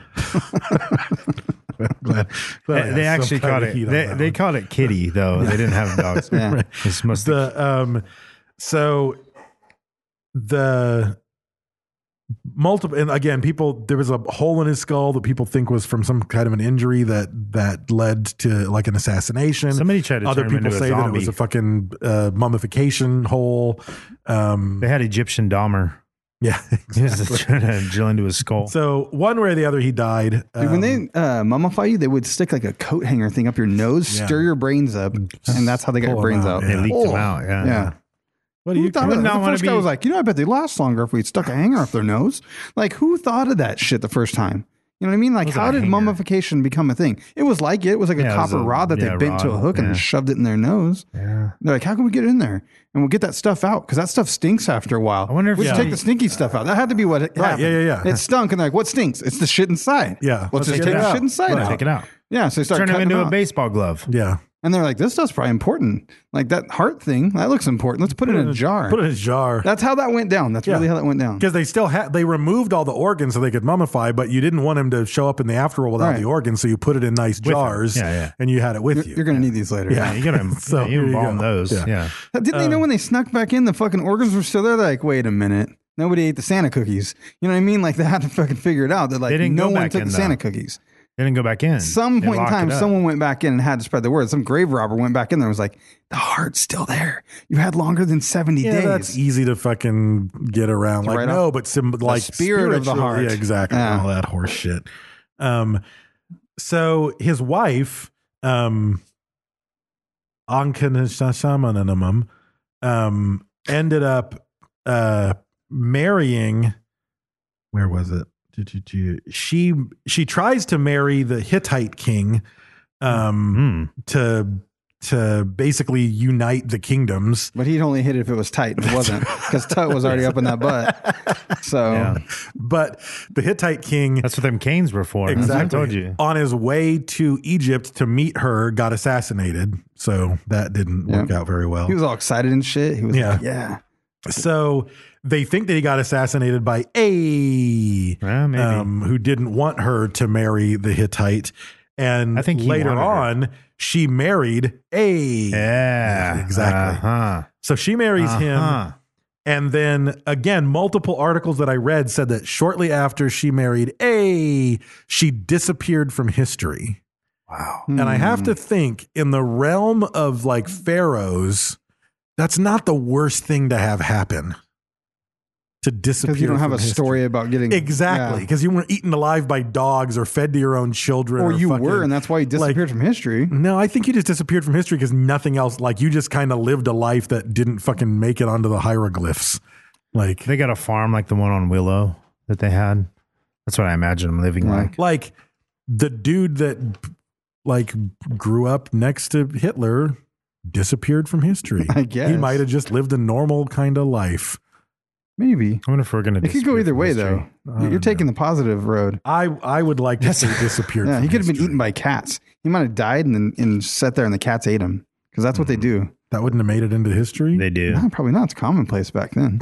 glad- glad I They, had they some actually kind called of it. heat on They, that they one. called it Kitty though. They didn't have dogs. Yeah. It's must the um so the multiple and again people there was a hole in his skull that people think was from some kind of an injury that that led to like an assassination. Somebody tried to other turn him people into a say that it zombie. was a fucking uh, mummification hole. Um They had Egyptian Dahmer. Yeah, He's exactly. trying to drill into his skull. So one way or the other, he died. Dude, when Um, they uh, mummify you, they would stick like a coat hanger thing up your nose, Yeah. stir your brains up, and that's how they got your Pull 'em brains out, out. yeah. They leaked Oh, them out. Yeah. Yeah. what do Who you? thought would of that? not The wanna first guy be- was like, you know, I bet they last longer if we stuck a hanger up their nose. Like, who thought of that shit the first time? You know what I mean? Like, Wasn't how a did hanger. mummification become a thing? It was like it. It was like a Yeah, it was copper a- rod that yeah, they bent to a rod, hook yeah. and shoved it in their nose. Yeah. They're like, how can we get it in there? And we'll get that stuff out because that stuff stinks after a while. I wonder if- we should yeah. take the stinky stuff out. That had to be what it Right, happened. yeah, yeah, yeah. It stunk, and they're like, what stinks? It's the shit inside. Yeah, let's let's just get take it the out. shit inside Right. out. Take it out. Yeah, so they start Turn him cutting into them a out. baseball glove. Yeah. And they're like, this stuff's probably important. Like that heart thing, that looks important. Let's put, it in a jar. Put it in a jar. That's how that went down. That's Yeah. really how that went down. Because they still had, they removed all the organs so they could mummify, but you didn't want him to show up in the afterworld without Right. the organs, so you put it in nice With him. jars, Yeah, yeah. and you had it with You're, you. you're going to need these later. Yeah. Yeah, you gotta So, yeah, here you you embalm go. those. Yeah. Yeah. Didn't they know when they snuck back in, the fucking organs were still there? They're like, wait a minute. Nobody ate the Santa cookies. You know what I mean? Like they had to fucking figure it out. They're like, They didn't no go one back took in, the Santa though. cookies. They didn't go back in. Some They point in locked time, it up. someone went back in and had to spread the word. Some grave robber went back in there and was like, the heart's still there. You had longer than seventy Yeah, days. that's easy to fucking get around. Like, Right no, off- but sim- like spirit of the spiritual- heart. Yeah, exactly. Yeah. All that horse shit. Um, so his wife, um, Ankanashamananamam, um, ended up uh, marrying. Where was it? She she tries to marry the Hittite king, um, Hmm. to to basically unite the kingdoms. But he'd only hit it if it was tight. It wasn't because Tut was already up in that butt. So Yeah. But the Hittite king, That's what them canes were for. exactly, I told you. on his way to Egypt to meet her, got assassinated. So that didn't work Yeah. out very well. he was all excited and shit. He was Yeah. like, yeah. So they think that he got assassinated by A, Yeah, maybe. um, who didn't want her to marry the Hittite. And I think he later wanted her. on, she married A. Yeah. exactly. Uh-huh. So she marries Uh-huh. him. And then again, multiple articles that I read said that shortly after she married A, she disappeared from history. Wow. And I have to think, in the realm of like pharaohs, that's not the worst thing to have happen. To disappear Because you don't have from a history. story about getting Exactly, yeah. because you weren't eaten alive by dogs or fed to your own children, Or you fucking- were, and that's why you disappeared like- from history. No, I think you just disappeared from history because nothing else. Like you just kind of lived a life that didn't fucking make it onto the hieroglyphs. Like, They got a farm like the one on Willow that they had. That's what I imagine them living Yeah. like. like the dude that like grew up next to Hitler disappeared from history. I he guess. might have just lived a normal kind of life. Maybe. I wonder if we're going to. It could go either way, though. You're taking the positive road. I I would like to say disappeared. Yeah, from he could have been history. eaten by cats. He might have died and then and sat there and the cats ate him because that's what they do. That wouldn't have made it into history. They do. No, probably not. It's commonplace back then.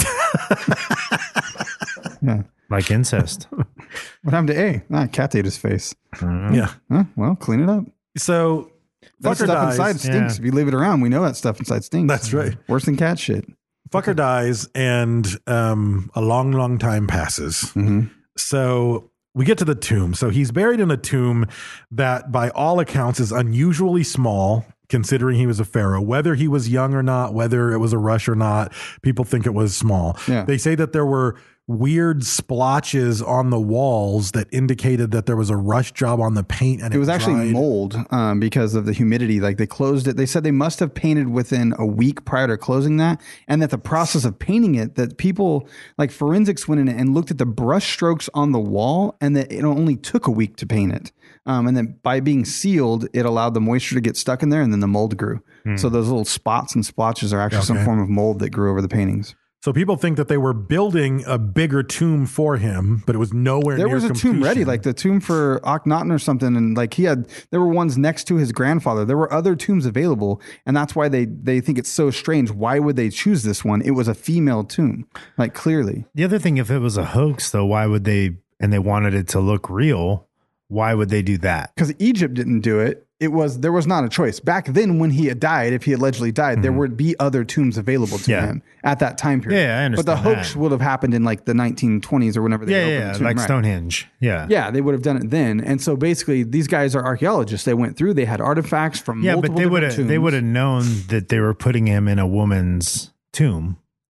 Yeah. Like incest. What happened to A? Ah, cat ate his face. Yeah. Huh? Well, clean it up. So That fucker stuff dies. inside stinks. Yeah. If you leave it around, we know that stuff inside stinks. That's right. Worse than cat shit. Fucker dies, and um, a long, long time passes. Mm-hmm. So we get to the tomb. So he's buried in a tomb that, by all accounts, is unusually small, considering he was a pharaoh. Whether he was young or not, whether it was a rush or not, people think it was small. Yeah. They say that there were weird splotches on the walls that indicated that there was a rush job on the paint, and it, It was actually dried. mold um, because of the humidity. Like they closed it. They said they must have painted within a week prior to closing that, and that the process of painting it, that people like forensics went in and looked at the brush strokes on the wall, and that it only took a week to paint it. Um, and then by being sealed, it allowed the moisture to get stuck in there, and then the mold grew. So those little spots and splotches are actually some Okay. form of mold that grew over the paintings. So people think that they were building a bigger tomb for him, but it was nowhere There near was a tomb completion. ready, like the tomb for Akhenaten or something, and like he had, there were ones next to his grandfather. There were other tombs available, and that's why they they think it's so strange. Why would they choose this one? It was a female tomb, like clearly. The other thing, if it was a hoax, though, why would they, and they wanted it to look real, why would they do that? Because Egypt didn't do it. It was there was not a choice back then when he had died. If he allegedly died, there would be other tombs available to Yeah. him at that time period. Yeah, I But the understand hoax that. would have happened in like the nineteen twenties or whenever they Yeah, opened yeah, the tomb, like right. Stonehenge. Yeah. Yeah, they would have done it then. And so basically, these guys are archaeologists. They went through. They had artifacts from Yeah, multiple but they would different have they tombs. would have known that they were putting him in a woman's tomb.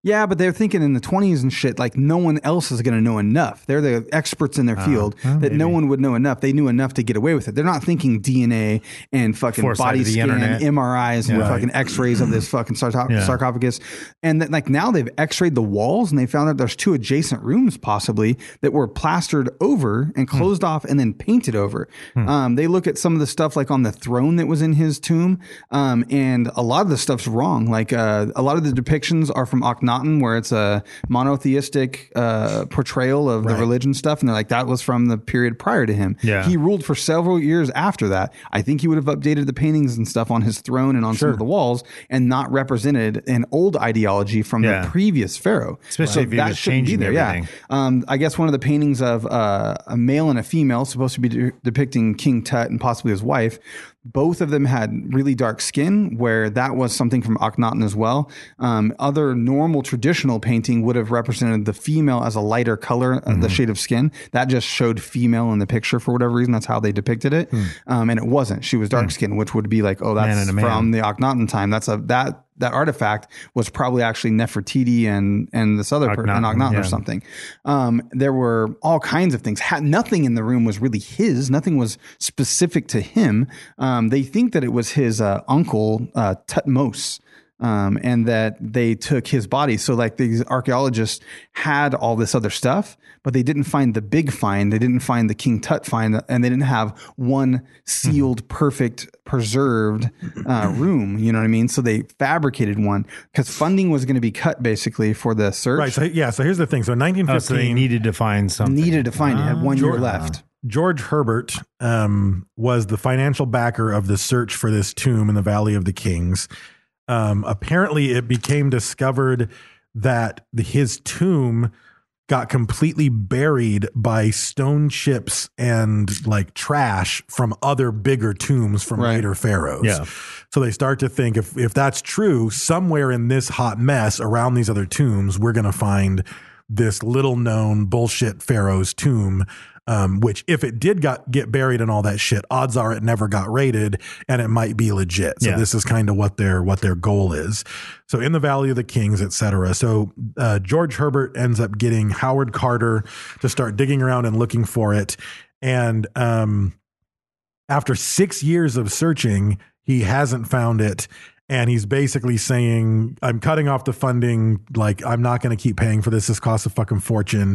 Yeah, but they're thinking in the twenties and shit, like no one else is going to know enough. They're the experts in their Uh, field well, that no maybe. one would know enough. They knew enough to get away with it. They're not thinking D N A and fucking Foresight body of the scan, internet. M R Is and Yeah. fucking X-rays of this fucking sarto- Yeah. sarcophagus. And that, like now they've X-rayed the walls and they found that there's two adjacent rooms possibly that were plastered over and closed off and then painted over. Um, they look at some of the stuff like on the throne that was in his tomb, um, and a lot of the stuff's wrong. Like uh, a lot of the depictions are from Akhenaten, where it's a monotheistic uh, portrayal of the religion stuff, and they're like that was from the period prior to him. Yeah. He ruled for several years after that. I think he would have updated the paintings and stuff on his throne and on some of the walls, and not represented an old ideology from Yeah. the previous pharaoh. Especially if he was shouldn't be changing there. everything. Yeah. Um, I guess one of the paintings of uh, a male and a female, supposed to be de- depicting King Tut and possibly his wife. Both of them had really dark skin, where that was something from Akhenaten as well. Um, other normal traditional painting would have represented the female as a lighter color, uh, Mm-hmm. the shade of skin. That just showed female in the picture for whatever reason. That's how they depicted it. Um, and it wasn't. She was dark skinned, which would be like, oh, Man that's and a man. from the Akhenaten time. That's a that that artifact was probably actually Nefertiti and and this other person, Akhenaten, Akhenaten yeah. or something. Um, there were all kinds of things. Ha- nothing in the room was really his. Nothing was specific to him. Um, they think that it was his uh, uncle uh, Tutmos. Um, and that they took his body. So like these archaeologists had all this other stuff, but they didn't find the big find. They didn't find the King Tut find, and they didn't have one sealed, perfect, preserved uh, room. You know what I mean? So they fabricated one because funding was going to be cut basically for the search. Right. So yeah. So here's the thing. So in nineteen Oh, so they fifteen, needed to find something. Needed to find it. Had one year George- left. George Herbert um, was the financial backer of the search for this tomb in the Valley of the Kings. Um, apparently, it became discovered that the, his tomb got completely buried by stone chips and like trash from other bigger tombs from Right. later pharaohs. Yeah. So they start to think if if that's true, somewhere in this hot mess around these other tombs, we're going to find this little known bullshit pharaoh's tomb. Um, which if it did got get buried and all that shit, odds are it never got raided and it might be legit. So Yeah. this is kind of what their what their goal is. So in the Valley of the Kings, et cetera. So uh, George Herbert ends up getting Howard Carter to start digging around and looking for it. And um, after six years of searching, he hasn't found it. And he's basically saying, I'm cutting off the funding. Like, I'm not going to keep paying for this. This costs a fucking fortune.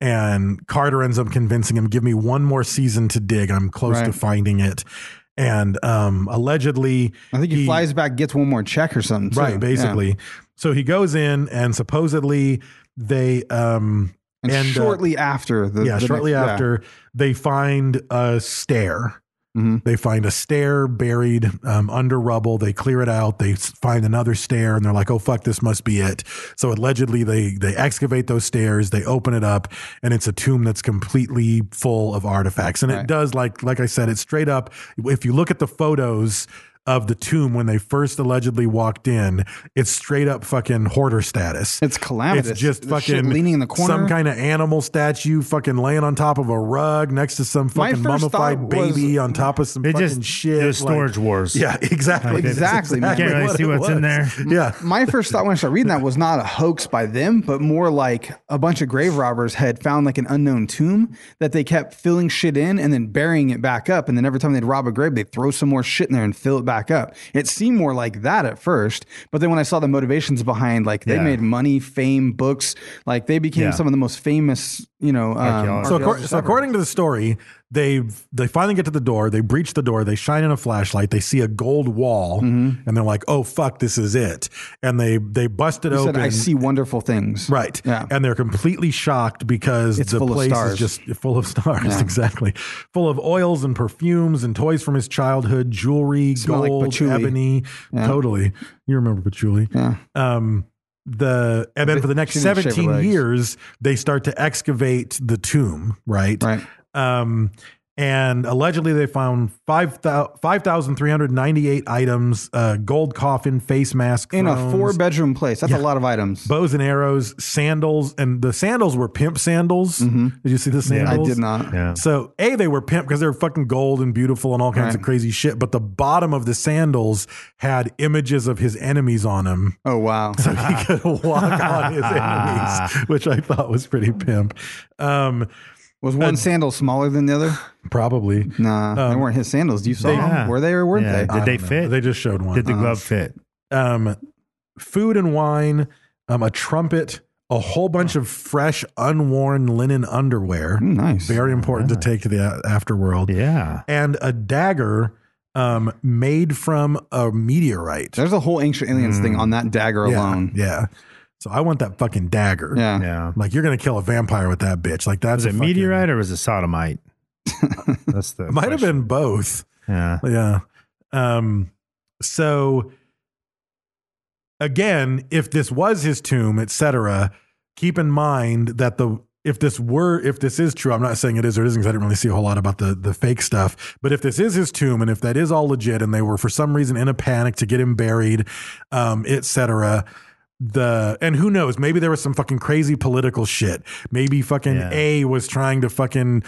And Carter ends up convincing him, give me one more season to dig. I'm close Right. to finding it. And um, allegedly, I think he, flies back, gets one more check or something. too. right, basically. Yeah. So he goes in and supposedly they, um, And, and, uh, shortly after the yeah, the shortly next- yeah. after they find a stair. They find a stair buried um, under rubble. They clear it out. They s- find another stair, and they're like, "Oh fuck, this must be it." So allegedly, they they excavate those stairs. They open it up, and it's a tomb that's completely full of artifacts. And it Right. does, like like I said, it's straight up. If you look at the photos of the tomb when they first allegedly walked in, it's straight up fucking hoarder status. It's calamitous. It's just The shit fucking leaning in the corner. some kind of animal statue fucking laying on top of a rug next to some My fucking first mummified thought was- baby on top of some It fucking just- shit. it was storage wars. Yeah, exactly. Like, That's Exactly, man. You can't really what see it what's in was. there. Yeah. My first thought when I started reading that was not a hoax by them, but more like a bunch of grave robbers had found like an unknown tomb that they kept filling shit in and then burying it back up. And then every time they'd rob a grave, they'd throw some more shit in there and fill it back up. It seemed more like that at first. But then when I saw the motivations behind, like they Yeah. made money, fame, books, like they became Yeah. some of the most famous, you know, um, Archaeologists. So, accor- archaeologists so ever. according to the story, they they finally get to the door. They breach the door. They shine in a flashlight. They see a gold wall, Mm-hmm. and they're like, "Oh fuck, this is it!" And they they bust it He open. said, I see wonderful things. Right. Yeah. And they're completely shocked because It's the full of place stars. is just full of stars. Yeah. Exactly. Full of oils and perfumes and toys from his childhood, jewelry, Smell like gold, patchouli. ebony. Yeah. Totally. You remember patchouli. Yeah. Um, the and then for the next She didn't shave her seventeen legs. years, they start to excavate the tomb, right? Right. Um, And allegedly, they found five thousand three hundred ninety-eight items, uh, gold coffin, face mask, In thrones, a four bedroom place. That's Yeah. a lot of items. bows and arrows, sandals, and the sandals were pimp sandals. Mm-hmm. Did you see the sandals? I did not. Yeah. So A, they were pimp because they were fucking gold and beautiful and all kinds Right. of crazy shit. But the bottom of the sandals had images of his enemies on them. Oh, wow. So he could walk on his enemies, which I thought was pretty pimp. Um, Was one sandal smaller than the other? probably. Nah, they Um, weren't his sandals. You saw they- them? Yeah. Were they or weren't Yeah. they? Did I they don't know. fit? They just showed one. Did the Uh, glove fit? um, food and wine, um, a trumpet, a whole bunch of fresh, unworn linen underwear. Mm, nice. Very important to take to the a- afterworld. Yeah. And a dagger um, made from a meteorite. There's a whole ancient aliens thing on that dagger yeah, alone. Yeah. So I want that fucking dagger. Yeah. Yeah. Like you're going to kill a vampire with that bitch. Like that's Was a it fucking- meteorite or was it sodomite? That's the It might have question. been both. Yeah. Yeah. Um, so again, if this was his tomb, et cetera, keep in mind that the if this were if this is true, I'm not saying it is or it isn't because I didn't really see a whole lot about the the fake stuff. But if this is his tomb and if that is all legit and they were for some reason in a panic to get him buried, um, et cetera. The and who knows, maybe there was some fucking crazy political shit. Maybe fucking Yeah. A was trying to fucking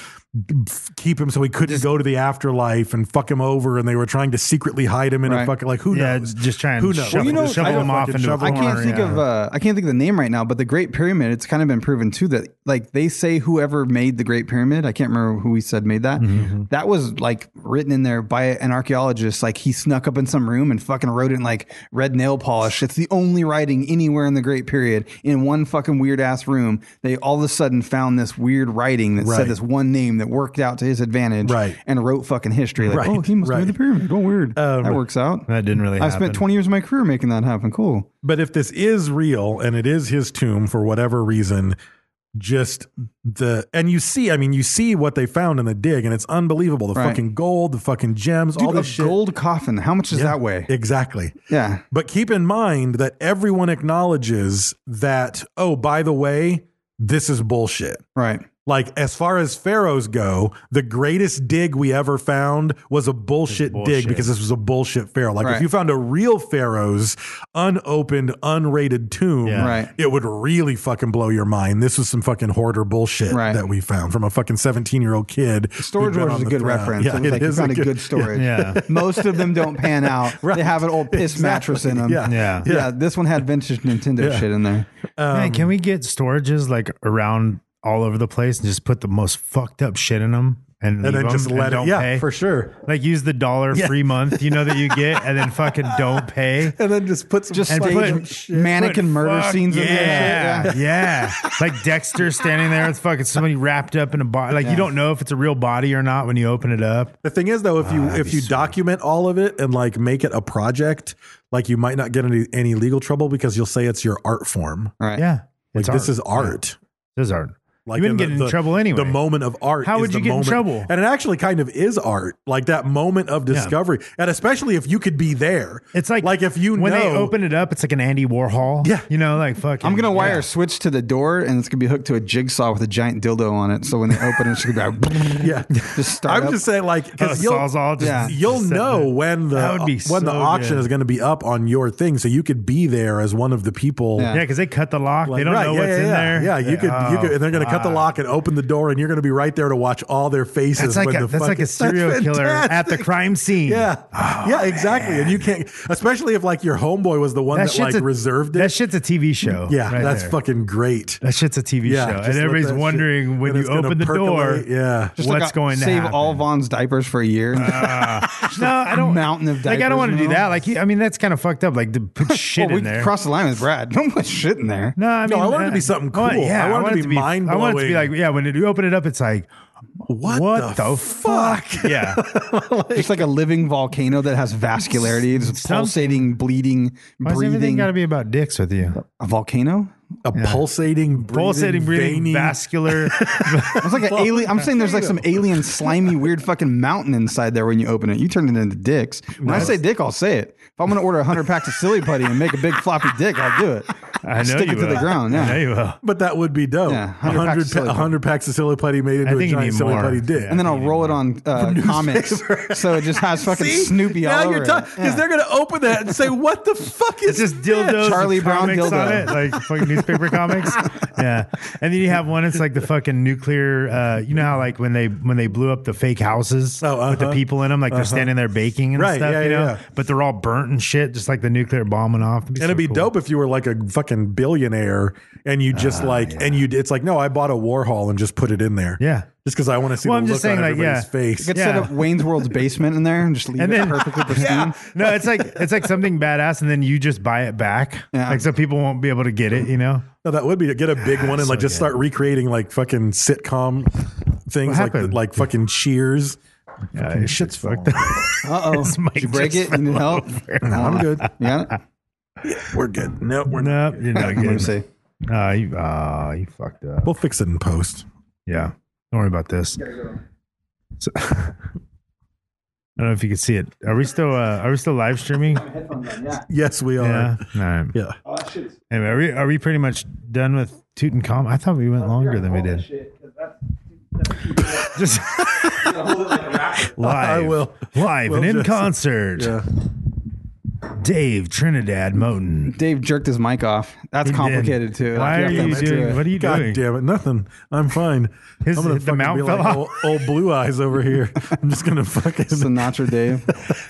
keep him so he couldn't go to the afterlife and fuck him over, and they were trying to secretly hide him in a Right. fucking like who Yeah, knows? just try and who knows? shovel- Well, you know, shovel I him off fucking into a shovel I him can't corner, think yeah. of uh, I can't think of the name right now, but the Great Pyramid, it's kind of been proven too that like they say whoever made the Great Pyramid, I can't remember who we said made that. Mm-hmm. That was like written in there by an archaeologist. Like he snuck up in some room and fucking wrote it in like red nail polish. It's the only writing anywhere in the Great Period in one fucking weird ass room. They all of a sudden found this weird writing that Right. said this one name that worked out to his advantage, Right. and wrote fucking history. Like, Right, oh, he must have right. made the pyramid. Oh, weird. Um, that works out. That didn't really I happen. spent twenty years of my career making that happen. Cool. But if this is real and it is his tomb for whatever reason, just the and you see, I mean, you see what they found in the dig, and it's unbelievable. The Right. fucking gold, the fucking gems, all Dude, a this shit. gold coffin. How much does Yeah, that weigh? Exactly. Yeah. But keep in mind that everyone acknowledges that, oh, by the way, this is bullshit. Right. Like, as far as pharaohs go, the greatest dig we ever found was a bullshit, bullshit. dig because this was a bullshit pharaoh. Like, Right. if you found a real pharaoh's unopened, unrated tomb, Yeah. Right. it would really fucking blow your mind. This was some fucking hoarder bullshit Right. that we found from a fucking seventeen-year-old kid. Storage who'd been Wars on is a the good throne. reference. Yeah, it was like it you is found a good- good storage. Yeah. Most of them don't pan out. Right. They have an old piss Exactly. mattress in them. Yeah. Yeah. Yeah. This one had vintage Nintendo Yeah. shit in there. Man, can we get storages like around all over the place and just put the most fucked up shit in them and, And leave then them just and let it, don't yeah, pay? for sure. Like use the dollar Yeah. free month, you know, that you get, and then fucking don't pay. And then just put some Just And stage put- mannequin Put murder fuck- scenes in yeah, there. yeah, Like Dexter standing there with fucking somebody wrapped up in a body. Like Yeah. you don't know if it's a real body or not when you open it up. The thing is, though, if you Ah, that'd if be you sweet. document all of it and like make it a project, like you might not get any any legal trouble because you'll say it's your art form. Right. Yeah, Like it's this art. is art. Yeah. This is art. Like you wouldn't in get the- in trouble anyway. The moment of art. How is would the you get in moment- trouble? And it actually kind of is art. Like that moment of discovery, and especially if you could be there. It's like like if you when know, they open it up, it's like an Andy Warhol. Yeah. you know, like fucking. I'm gonna wire yeah. a switch to the door, and it's gonna be hooked to a jigsaw with a giant dildo on it. So when they open it, it's gonna be like, Yeah, just start. I'm up. just saying, like, Uh, because you'll Sawzall just, yeah. you'll just set know the- when the That would be when the so auction good. is going to be up on your thing, so you could be there as one of the people. Yeah. Yeah, because they cut the lock. Like, they don't right, know yeah, what's yeah, in yeah. there. Yeah, you could, you could, and they're going to cut the fuck. lock and open the door, and you're going to be right there to watch all their faces. That's like when a, the that's like fucking- a serial That's killer at the fantastic. crime scene. Yeah, Oh, yeah, exactly. And you can't, especially if like your homeboy was the one that, like shit's a, reserved it. That shit's a T V show. yeah, right that's there. fucking great. That shit's a T V Yeah, show, just and let everybody's that wondering shit- when and you it's gonna open the door, percolate. Yeah, Just what's like a- going to save happen. all Vaughn's diapers for a year. Uh, no, I don't. Mountain of Like I don't diapers, want to you do know? that. Like he- I mean, that's kind of fucked up. Like to put shit well, we in there. cross the line with Brad. Don't put shit in there. no, I No, mean, I want it to be uh, something I want- cool. Yeah, I want it to be I want it to be mind-blowing. like, yeah, when you open it up, it's like, What, what, the, the, fuck? fuck? Yeah, Just like a living volcano that has vascularity, it's Some- pulsating, bleeding, why does everything breathing. got to be about dicks with you? A volcano? A pulsating, breathing, Pulsating, breathing, veiny- vascular. It's like an alien. I'm saying there's like some alien, slimy, weird fucking mountain inside there when you open it. You turn it into dicks. When I say dick, I'll say it. If I'm going to order one hundred packs of silly putty and make a big floppy dick, I'll do it. I know Stick you it to will. the ground. Yeah. I know you will. But that would be dope. Yeah, A one hundred hundred, packs of silly pa- a hundred packs of silly putty made I into a think you giant need silly more. putty dick. Yeah. And then I'll roll it on uh, comics, so it just has fucking See? Snoopy now all over you're it. talking because Yeah. they're gonna open that and say, "What the fuck is It's just this?" dildos, Charlie with Brown comics dildo. on it, like fucking newspaper comics. Yeah, and then you have one. It's like the fucking nuclear. Uh, you know how like when they when they blew up the fake houses Oh, uh-huh. with the people in them, like they're Uh-huh. standing there baking and Right, stuff. yeah, you know, yeah, yeah. but they're all burnt and shit, just like the nuclear bomb went off. And it'd be dope if you were like a fucking billionaire and you just like and you it's like no, I bought a Warhol and just put it in there. Yeah. just because I want to see Well, the I'm look just saying, on like, everybody's yeah. face. You could Yeah. set up Wayne's World's basement in there and just leave And it then- perfectly pristine. No, it's like it's like something badass, and then you just buy it back. Yeah. Like so people won't be able to get it. You know. No, that would be to get a big one and like So just good. start recreating like fucking sitcom things like happened? like fucking Cheers. Yeah, this shit's fucked up. Uh oh. This mic Did you break just it? You need help? No, I'm good. You got it? We're good. No, we're not. No, you're not Let me good. see. Ah, you, ah, you fucked up. We'll fix it in post. Yeah, don't worry about this. So, I don't know if you can see it. Are we still? Uh, are we still live streaming? Yes, we are. Yeah. All right. Yeah. Anyway, are we are we pretty much done with Tutankhamun? I thought we went longer than we did. Just live. I will. live We'll and in just- concert. Yeah. Dave Trinidad Moten. Dave jerked his mic off. That's He did. complicated too. Why Like, are you have you to do doing? it. What are you God doing? damn it. Nothing. I'm fine. His- I'm gonna the fucking mount be fell like off. old, old blue eyes over here. I'm just gonna fucking Sinatra Dave.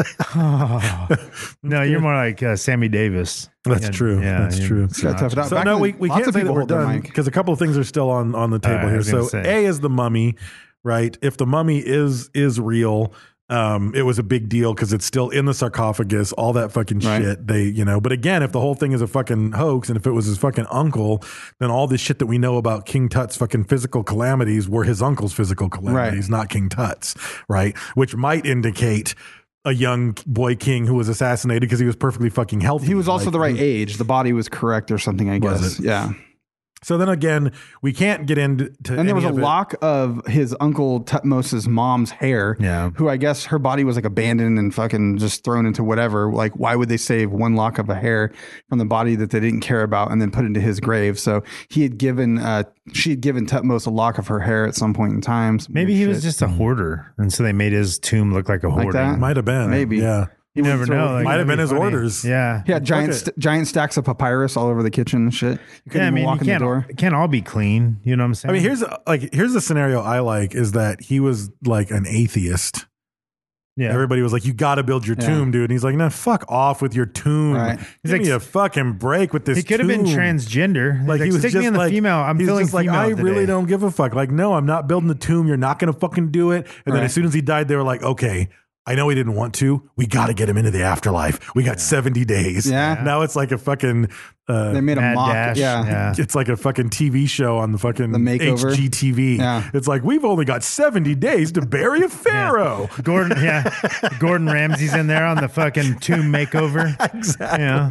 No, you're more like uh, Sammy Davis. That's Yeah, true. yeah, That's you're- true. Just gotta tough it out. So Back no, in- we, we lots can't of say that people we're hold their done mic. because a couple of things are still on on the table right, I here. was gonna So say. A is the mummy, right? If the mummy is is real, um, it was a big deal because it's still in the sarcophagus, all that fucking Right. shit. They, you know, but again, if the whole thing is a fucking hoax and if it was his fucking uncle, then all this shit that we know about King Tut's fucking physical calamities were his uncle's physical calamities, not King Tut's, right? Which might indicate a young boy king who was assassinated because he was perfectly fucking healthy. He was also Like, the right age. The body was correct or something, I Was guess. it? Yeah. So then again, we can't get into to And there was any a of it. lock of his uncle Tutmosis' mom's hair. Yeah. Who I guess her body was like abandoned and fucking just thrown into whatever. Like, why would they save one lock of a hair from the body that they didn't care about and then put into his grave? So he had given, uh, she had given Tutmos a lock of her hair at some point in time. Some Maybe weird he was shit. just a hoarder, and so they made his tomb look like a Like hoarding. that? Might have been. Maybe. Yeah. He You would never throw- know. he Like, Might have that'd been be his funny. orders. Yeah. He had giant it. st- giant stacks of papyrus all over the kitchen and shit. You couldn't Yeah, I even mean, walk you in the door. can't, it can't all be clean. You know what I'm saying? I mean, here's like here's the scenario I like is that he was like an atheist. yeah. Everybody was like, "You got to build your Yeah. tomb, dude." And he's like, "No, fuck off with your tomb. Right. Give He's me like- a fucking break with this." He could have been tomb." transgender. He's Like, he was stick just me in the like, female. I'm he's feeling just like, female I today. really don't give a fuck. Like, no, I'm not building the tomb. You're not gonna fucking do it. And then Right. as soon as he died, they were like, okay. I know he didn't want to. We got to get him into the afterlife. We got seventy days. Yeah. Now it's like a fucking. Uh, They made a Mad mock. Dash, Yeah. yeah. It's like a fucking T V show on the fucking The makeover. H G T V. Yeah. It's like we've only got seventy days to bury a pharaoh. Gordon, yeah, Gordon Ramsay's in there on the fucking tomb makeover. Exactly. Yeah.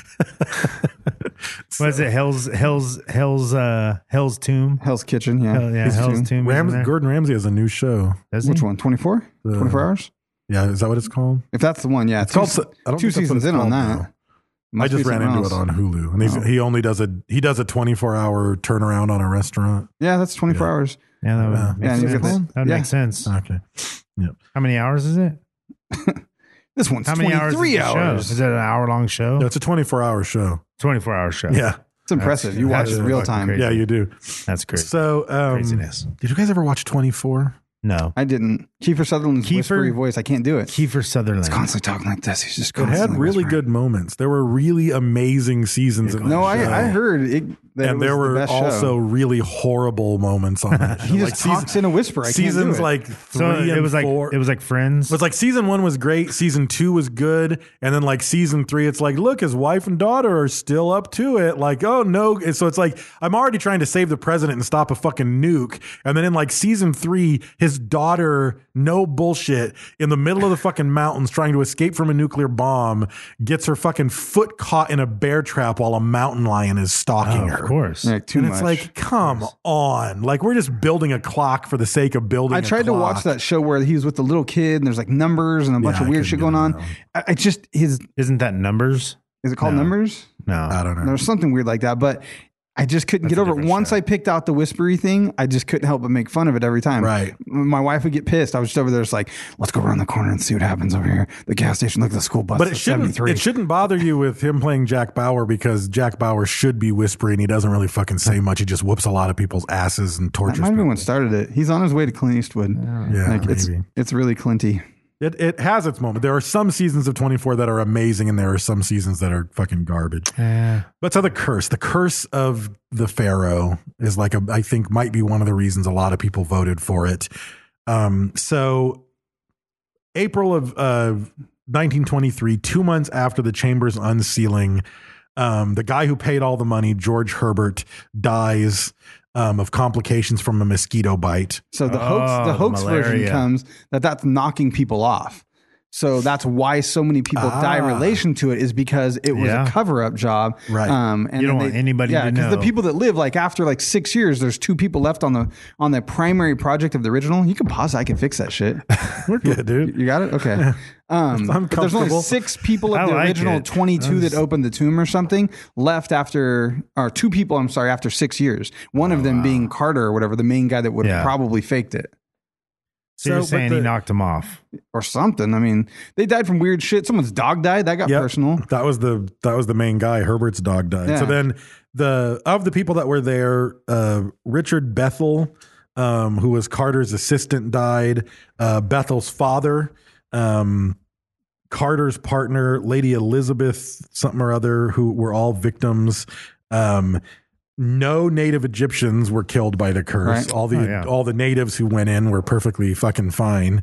What is it? Hell's Hell's Hell's uh Hell's Tomb. Hell's Kitchen. Yeah. Hell, yeah, His Hell's tomb. Tomb. is in Rams- there. Gordon Ramsay has a new show. Does he? Which one? twenty-four? twenty-four hours? Yeah, is that what it's called? If that's the one, yeah. It's called. two, I don't two think that's what seasons it's in on called, that. though. I Must just be ran something into else. it on Hulu, and he's, Oh. he only does a he does a twenty-four hour turnaround on a restaurant. Yeah, that's twenty-four hours. Yeah, that would Yeah. make Yeah, and you sense. get that- That would yeah. make sense. Okay. Yeah. How many hours is it? This one's How many hours? Is, twenty-three the show? hours. Is it an hour long show? No, it's a twenty-four hour show. twenty-four hour show. Yeah. It's impressive. You watch that's it real fucking time. crazy. Yeah, you do. That's crazy. So, um, Craziness. did you guys ever watch twenty-four? No. I didn't. Kiefer Sutherland's Kiefer- whispery voice. I can't do it. Kiefer Sutherland. He's constantly talking like this. He's just It had constantly really whispering. good moments. There were really amazing seasons. in No, that I, show. I heard it. That and it was there the were best show. also really horrible moments on that show. He Like just talks in a whisper. I can't do seasons it. like three So and it was like four. it was like Friends. It was like season one was great, season two was good, and then like season three, it's like, look, his wife and daughter are still up to it. Like, oh no. And so it's like, I'm already trying to save the president and stop a fucking nuke. And then in like season three, his daughter, no bullshit, in the middle of the fucking mountains trying to escape from a nuclear bomb, gets her fucking foot caught in a bear trap while a mountain lion is stalking oh, her. of course. Yeah, too And much. it's like, come on. Like, we're just building a clock for the sake of building I a tried to watch clock. that show where he was with the little kid and there's like numbers and a bunch Yeah, of I weird couldn't shit do going it, on. no. I, I just his Isn't that Numbers? Is it called No. Numbers? No. I don't know. There's something weird like that, but I just couldn't That's get a over it. different Once show. I picked out the whispery thing, I just couldn't help but make fun of it every time. Right. My wife would get pissed. I was just over there, just like, let's go around the corner and see what happens over here. The gas station, look at the school bus. But it it's shouldn't, seventy-three. it shouldn't bother you with him playing Jack Bauer because Jack Bauer should be whispering. He doesn't really fucking say much. He just whoops a lot of people's asses and That tortures might have been people. what started it. He's on his way to Clint Eastwood. Yeah, like it's maybe. it's really Clinty. It it has its moment. There are some seasons of twenty-four that are amazing, and there are some seasons that are fucking garbage. Yeah. But so the curse, the curse of the Pharaoh is like a, I think might be one of the reasons a lot of people voted for it. Um, so April of uh, nineteen twenty-three, two months after the chamber's unsealing, um, the guy who paid all the money, George Herbert, dies um, of complications from a mosquito bite. So the hoax Oh, the the hoax version malaria. comes that that's knocking people off. So that's why so many people die in Ah. relation to it is because it was Yeah. a cover up job. Right. Um, and You don't then want anybody yeah, to because the know. people that live like after like six years, there's two people left on the on the primary project of the original. You can pause. I can fix that shit. We're good, dude. You got it? Okay. Um, but there's only uncomfortable. six people of I the like original it. twenty-two That's- that opened the tomb or something left after, or two people, I'm sorry, after six years. One of them being Carter or whatever, the main guy that would have Yeah. probably faked it So, you're but saying the- he knocked him off. or something. I mean, they died from weird shit. Someone's dog died. That got Yep. personal. That was the that was the main guy. Herbert's dog died. Yeah. So then the of the people that were there, uh, Richard Bethel, um, who was Carter's assistant, died. Uh, Bethel's father, um, Carter's partner, Lady Elizabeth, something or other, who were all victims. Um, no native Egyptians were killed by the curse. Right. All the Oh, yeah. all the natives who went in were perfectly fucking fine.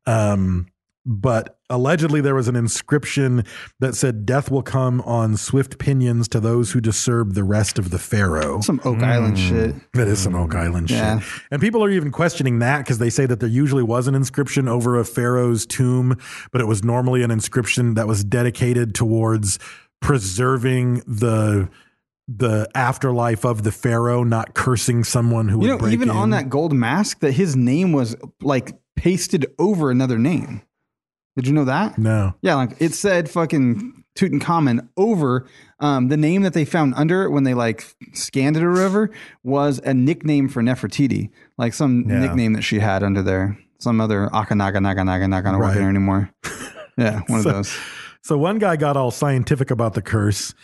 Um, but allegedly there was an inscription that said, "Death will come on swift pinions to those who disturb the rest of the pharaoh." Some Oak Island shit. That is some Oak Island Yeah. shit. And people are even questioning that because they say that there usually was an inscription over a pharaoh's tomb, but it was normally an inscription that was dedicated towards preserving the the afterlife of the pharaoh, not cursing someone who You would know, break even in. on that gold mask, that his name was like pasted over another name. Did you know that? No. Yeah, like it said fucking Tutankhamun over um, the name that they found under it when they like scanned it or whatever was a nickname for Nefertiti, like some Yeah. nickname that she had under there. Some other Akanaga Naga Naga not gonna work Right. there anymore. Yeah, one So- of those. So one guy got all scientific about the curse,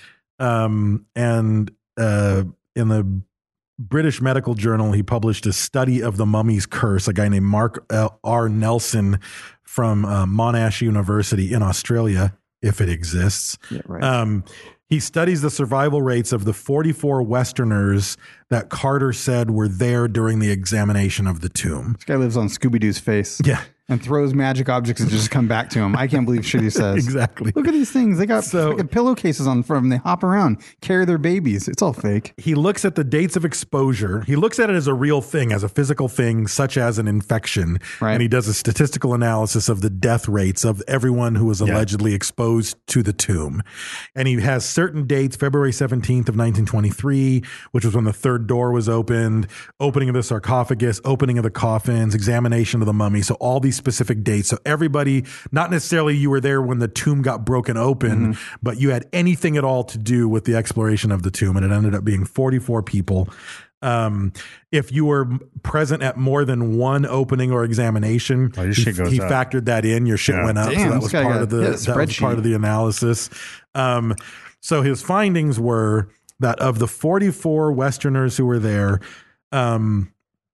um, and uh, in the British Medical Journal, he published a study of the mummy's curse. A guy named Mark L- R. Nelson from uh, Monash University in Australia, if it exists. Yeah, right. Um, he studies the survival rates of the forty-four Westerners that Carter said were there during the examination of the tomb. This guy lives on Scooby Doo's face. Yeah. And throws magic objects that just come back to him. I can't believe shit he says. Exactly. Look at these things. They got So- fucking pillowcases on front of them. They hop around, carry their babies. It's all fake. He looks at the dates of exposure. He looks at it as a real thing, as a physical thing, such as an infection. Right. And he does a statistical analysis of the death rates of everyone who was allegedly exposed to the tomb. And he has certain dates, February seventeenth of nineteen twenty-three, which was when the third door was opened, opening of the sarcophagus, opening of the coffins, examination of the mummy. So all these specific dates. So everybody, not necessarily you were there when the tomb got broken open, but you had anything at all to do with the exploration of the tomb. And it ended up being forty-four people. Um, if you were present at more than one opening or examination, Oh, your he, shit goes he up. factored that in. Your shit Yeah. went up. Damn, so that this was guy part got- of the, yeah, the that was part spreadsheet. of the analysis. Um, so his findings were that of the forty-four Westerners who were there, um,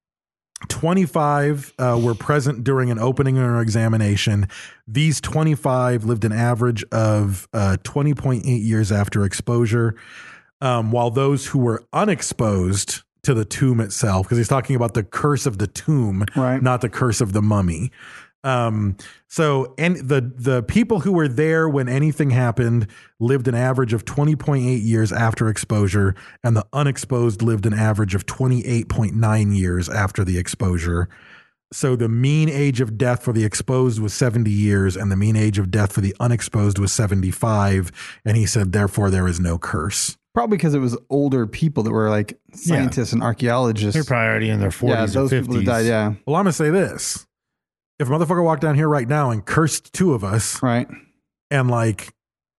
twenty-five uh, were present during an opening or examination. These twenty-five lived an average of uh, twenty point eight years after exposure, um, while those who were unexposed to the tomb itself, because he's talking about the curse of the tomb, Right. not the curse of the mummy. Um, so, and the, the people who were there when anything happened lived an average of twenty point eight years after exposure, and the unexposed lived an average of twenty-eight point nine years after the exposure. So the mean age of death for the exposed was seventy years, and the mean age of death for the unexposed was seventy-five. And he said, therefore, there is no curse. Probably because it was older people that were like scientists and archaeologists. They're probably already in their forties yeah, or those fifties. people that died. Yeah, Well, I'm going to say this. If a motherfucker walked down here right now and cursed two of us, right. and like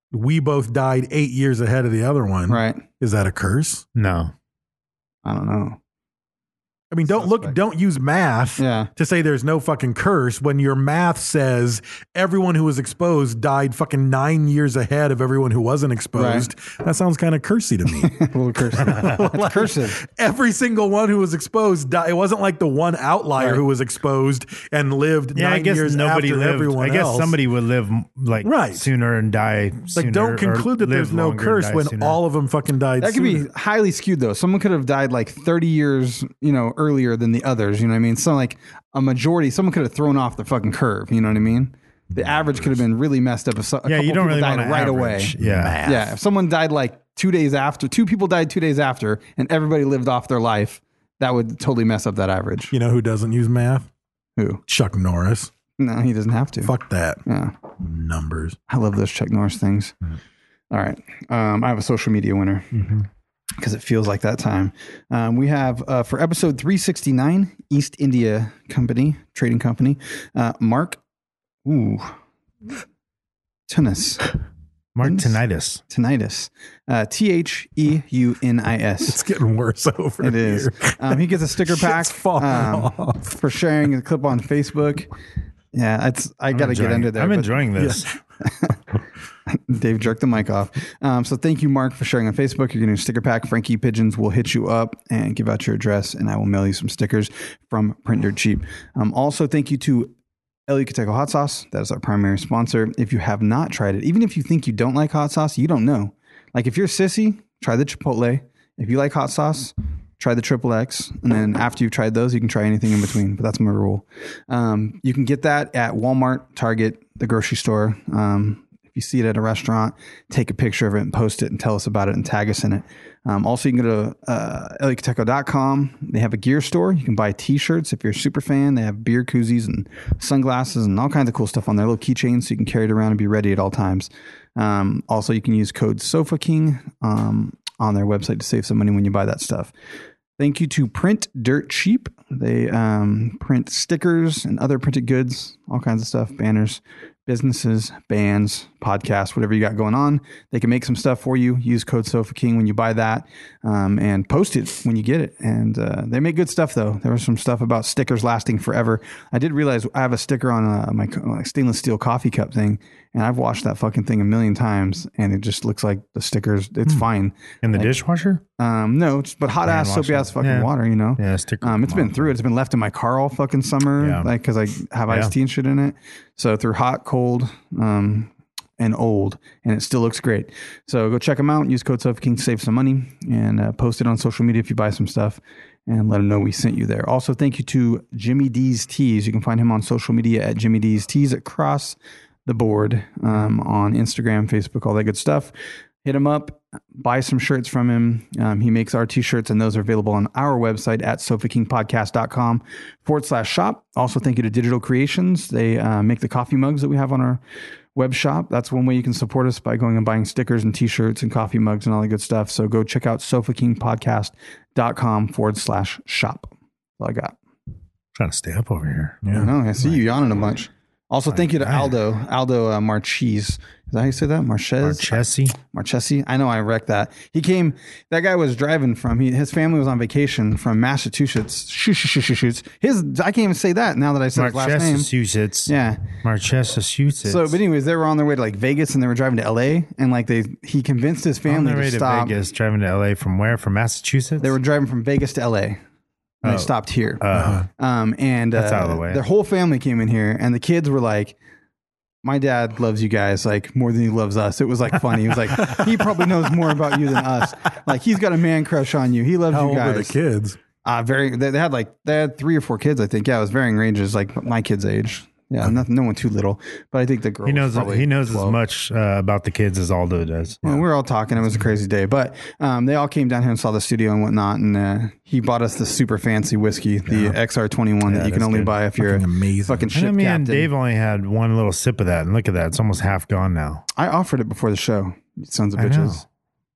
we both died eight years ahead of the other one. Right. Is that a curse? No. I don't know. I mean, don't look, don't use math Yeah. to say there's no fucking curse when your math says everyone who was exposed died fucking nine years ahead of everyone who wasn't exposed. That sounds kind of cursy to me. A little cursive. It's cursive. Every single one who was exposed died. It wasn't like the one outlier Right. who was exposed and lived Yeah, nine I guess years nobody after lived. everyone I guess else. somebody would live like Right. sooner and die sooner. Like, don't or conclude that live there's no longer and curse die when sooner. all of them fucking died That could be sooner. highly skewed though. Someone could have died like thirty years, you know, earlier than the others. You know what I mean? So like a majority, someone could have thrown off the fucking curve. You know what I mean? The average could have been really messed up if so, a Yeah, couple you don't people really died want to right average. away. Yeah. Yeah. If someone died like two days after, two people died two days after, and everybody lived off their life, that would totally mess up that average. You know who doesn't use math? Who? Chuck Norris. No, he doesn't have to. Fuck that. Yeah. Numbers. I love those Chuck Norris things. All right. Um, I have a social media winner because it feels like that time. Um, we have uh, for episode three sixty-nine, East India Company, Trading Company, uh, Mark, ooh, Tunis. Mark Tunis? Tinnitus. Tinnitus. Uh, T H E U N I S. It's getting worse over It here. is. Um, he gets a sticker pack Shit's falling um, off. for sharing a clip on Facebook. Yeah, it's. I I'm got to get enjoying under it. there. I'm but- enjoying this. Dave jerked the mic off. Um, so thank you, Mark, for sharing on Facebook. You're getting a sticker pack. Frankie Pigeons will hit you up and give out your address, and I will mail you some stickers from Print Dirt Cheap. Um, also, thank you to El Yucateco Hot Sauce. That is our primary sponsor. If you have not tried it, even if you think you don't like hot sauce, you don't know. Like if you're sissy, try the Chipotle. If you like hot sauce, try the Triple X. And then after you've tried those, you can try anything in between. But that's my rule. Um, you can get that at Walmart, Target, the grocery store. Um, if you see it at a restaurant, take a picture of it and post it and tell us about it and tag us in it. Um, also, you can go to uh, el yucateco dot com. They have a gear store. You can buy T-shirts if you're a super fan. They have beer koozies and sunglasses and all kinds of cool stuff on their little keychains, so you can carry it around and be ready at all times. Um, also, you can use code SOFAKING um, on their website to save some money when you buy that stuff. Thank you to Print Dirt Cheap. They um, print stickers and other printed goods, all kinds of stuff, banners, businesses, bands, podcasts, whatever you got going on. They can make some stuff for you. Use code SOFAKING when you buy that um, and post it when you get it. And uh, they make good stuff, though. There was some stuff about stickers lasting forever. I did realize I have a sticker on uh, my uh, stainless steel coffee cup thing, and I've washed that fucking thing a million times, and it just looks like the stickers, it's Hmm. fine. In the Like, dishwasher? Um, no, just, but hot ass, Hand soapy wash ass it. fucking Yeah. water, you know? Yeah, sticker. Um, it's been through it. It's been left in my car all fucking summer, Yeah. like because I have iced Yeah. tea and shit in it. So through hot, cold, um, and old, and it still looks great. So go check them out. Use code SOFAKING to save some money, and uh, post it on social media if you buy some stuff, and let them know we sent you there. Also, thank you to Jimmy D's Tees. You can find him on social media at Jimmy D's Tees across the board um, on Instagram, Facebook, all that good stuff. Hit him up, buy some shirts from him. Um, he makes our t-shirts, and those are available on our website at sofakingpodcast.com forward slash shop. Also, thank you to Digital Creations. They uh, make the coffee mugs that we have on our web shop. That's one way you can support us, by going and buying stickers and t-shirts and coffee mugs and all that good stuff. So go check out sofakingpodcast.com forward slash shop. That's all I got. Trying to stay up over here. I know. I see you yawning a bunch. Also, thank you to Aldo, Aldo uh, Marchese. Is that how you say that? Marches? Marchesi? Marchesi. I know I wrecked that. He came, that guy was driving from, he, his family was on vacation from Massachusetts. Shoots, shoots, shoots, shoots. His, I can't even say that now that I said his last name. Massachusetts. Yeah. Massachusetts. So, but anyways, they were on their way to like Vegas, and they were driving to L A, and like they, he convinced his on family their way to to stop. Vegas, driving to L A from where? From Massachusetts? They were driving from Vegas to L A. And Oh. they stopped here. Uh, Um, and uh, That's out of the way. Their whole family came in here, and the kids were like, "My dad loves you guys like more than he loves us." It was like funny. He was like, "He probably knows more about you than us. Like he's got a man crush on you. He loves How you old guys." were the kids? Uh, very. They, they had like they had three or four kids, I think. Yeah, it was varying ranges, like my kid's age. Yeah, nothing, no one too little, but I think the girl. he knows. was probably He knows as twelve. much uh, about the kids as Aldo does. Well, we were all talking. It was a crazy day, but um, they all came down here and saw the studio and whatnot. And uh, he bought us the super fancy whiskey, the X R twenty-one Yeah, that you can that's only good. buy if you're Fucking a amazing. fucking I ship mean, captain. Dave only had one little sip of that, and look at that; it's almost half gone now. I offered it before the show. You sons of I know. bitches.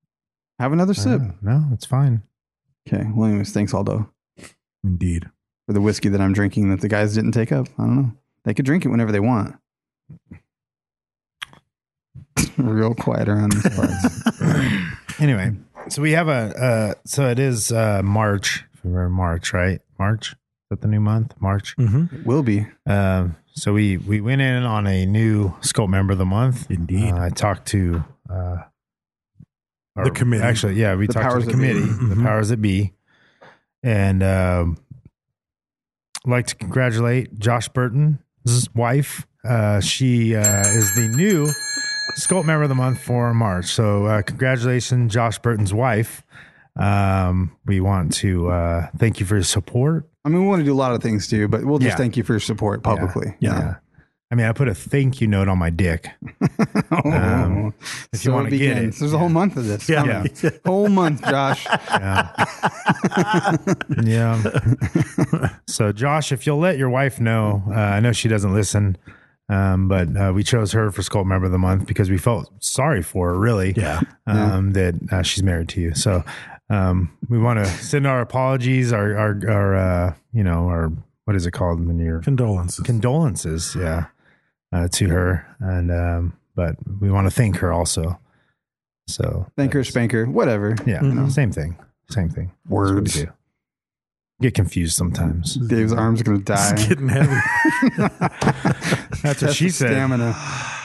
Have another I sip. know. No, it's fine. Okay. Well, anyways, thanks, Aldo, Indeed. for the whiskey that I'm drinking that the guys didn't take up. I don't know. They could drink it whenever they want. real quiet around these parts. Anyway, so we have a, uh, so it is uh, March. We're in March, right? March? Is that the new month? March? Mm-hmm. It will be. Um, so we, we went in on a new Scope Member of the Month. Indeed. Uh, I talked to uh, our- The committee. Actually, yeah, we The talked to powers the that be. committee, the Mhm. powers that be. And um, I'd like to congratulate Josh Burton's wife. Uh, she uh, is the new Scope Member of the Month for March. So uh, congratulations, Josh Burton's wife. Um, we want to uh, thank you for your support. I mean, we want to do a lot of things too, but we'll just Yeah. thank you for your support publicly. Yeah. I mean, I put a thank you note on my dick. Um, if you So want it to get begins. it. There's a whole month of this. Yeah. coming. Whole month, Josh. Yeah. Yeah. So, Josh, if you'll let your wife know, uh, I know she doesn't listen, um, but uh, we chose her for Sculpt Member of the Month because we felt sorry for her, really. Yeah. Um, that uh, she's married to you. So, um, we want to send our apologies, our, our, our uh, you know, our, what is it called when you're Condolences. condolences, yeah, uh, to her. And, um, but we want to thank her also. So, Thanker, spanker, whatever. yeah, Mhm. same thing. Same thing. That's what we Words. do. Get confused sometimes. Dave's arms are going to die. It's getting heavy. That's what Test she of said. Stamina.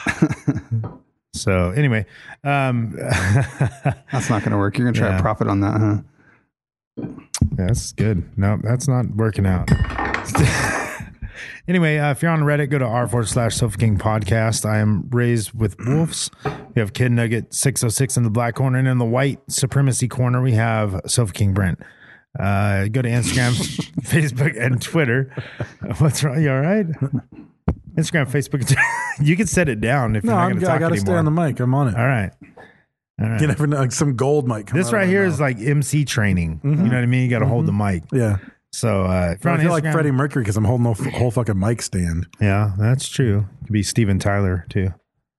So anyway, um, That's not going to work. You're going to try Yeah. to profit on that, huh? that's good. No, that's not working out. Anyway, uh, if you're on Reddit, go to r forward slash Sofa King podcast. I am raised with wolves. We have Kid Nugget six oh six in the black corner, and in the white supremacy corner, we have Sofa King Brent. Uh, go to Instagram, Facebook, and Twitter. What's wrong? You all right? Instagram, Facebook. You can set it down if No, you're not I'm, going to I talk got to anymore. stay on the mic. I'm on it. All right. All right. You never know. Like some gold might come This out right of my here mouth. is like M C training. You know what I mean? You got to hold the mic. Yeah. So uh, if you're I on feel like Instagram- Freddie Mercury because I'm holding a f- whole fucking mic stand. Yeah, that's true. Could be Steven Tyler too.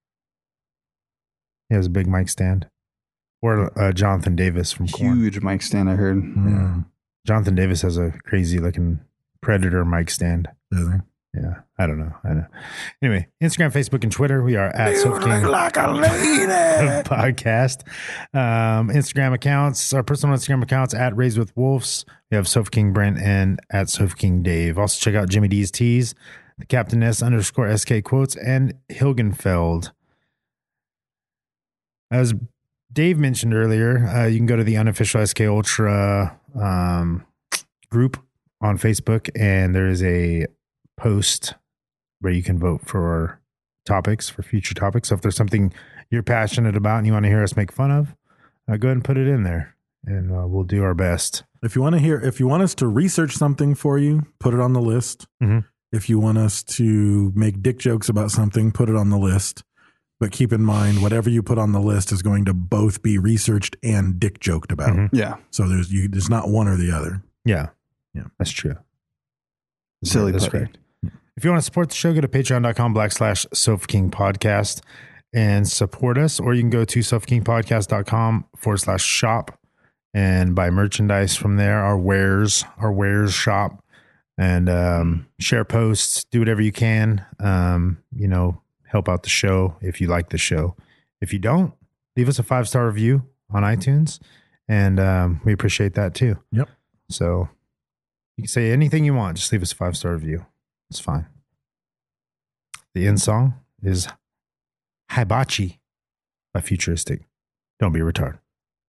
He has a big mic stand. Or uh, Jonathan Davis from Korn. Huge mic stand, I heard. Mm. Jonathan Davis has a crazy looking Predator mic stand. Does he? Yeah, I don't know. I know. Anyway, Instagram, Facebook, and Twitter. We are at Sofa King like a lady. Podcast. Um, Instagram accounts, our personal Instagram accounts at Raised with Wolves. We have Sofa King Brent and at Sofa King Dave. Also check out Jimmy D's Tees, the Captain S underscore S K quotes, and Hilgenfeld. As Dave mentioned earlier, uh, you can go to the unofficial S K Ultra um, group on Facebook, and there is a post where you can vote for topics, for future topics. So if there's something you're passionate about and you want to hear us make fun of, uh, go ahead and put it in there, and uh, we'll do our best. If you want to hear, if you want us to research something for you, put it on the list. Mhm. If you want us to make dick jokes about something, put it on the list. But keep in mind, whatever you put on the list is going to both be researched and dick joked about. Mhm. Yeah. So there's you, there's not one or the other. Yeah. Yeah. That's true. Silly That's putty. correct. If you want to support the show, go to patreon.com backslash Sofa King Podcast and support us, or you can go to sofakingpodcast.com forward slash shop and buy merchandise from there, our wares, our wares shop, and um, share posts, do whatever you can. Um, you know, help out the show if you like the show. If you don't, leave us a five-star review on iTunes, and um, we appreciate that too. Yep. So you can say anything you want. Just leave us a five-star review. It's fine. The end song is Hibachi by Futuristic. Don't be a retard.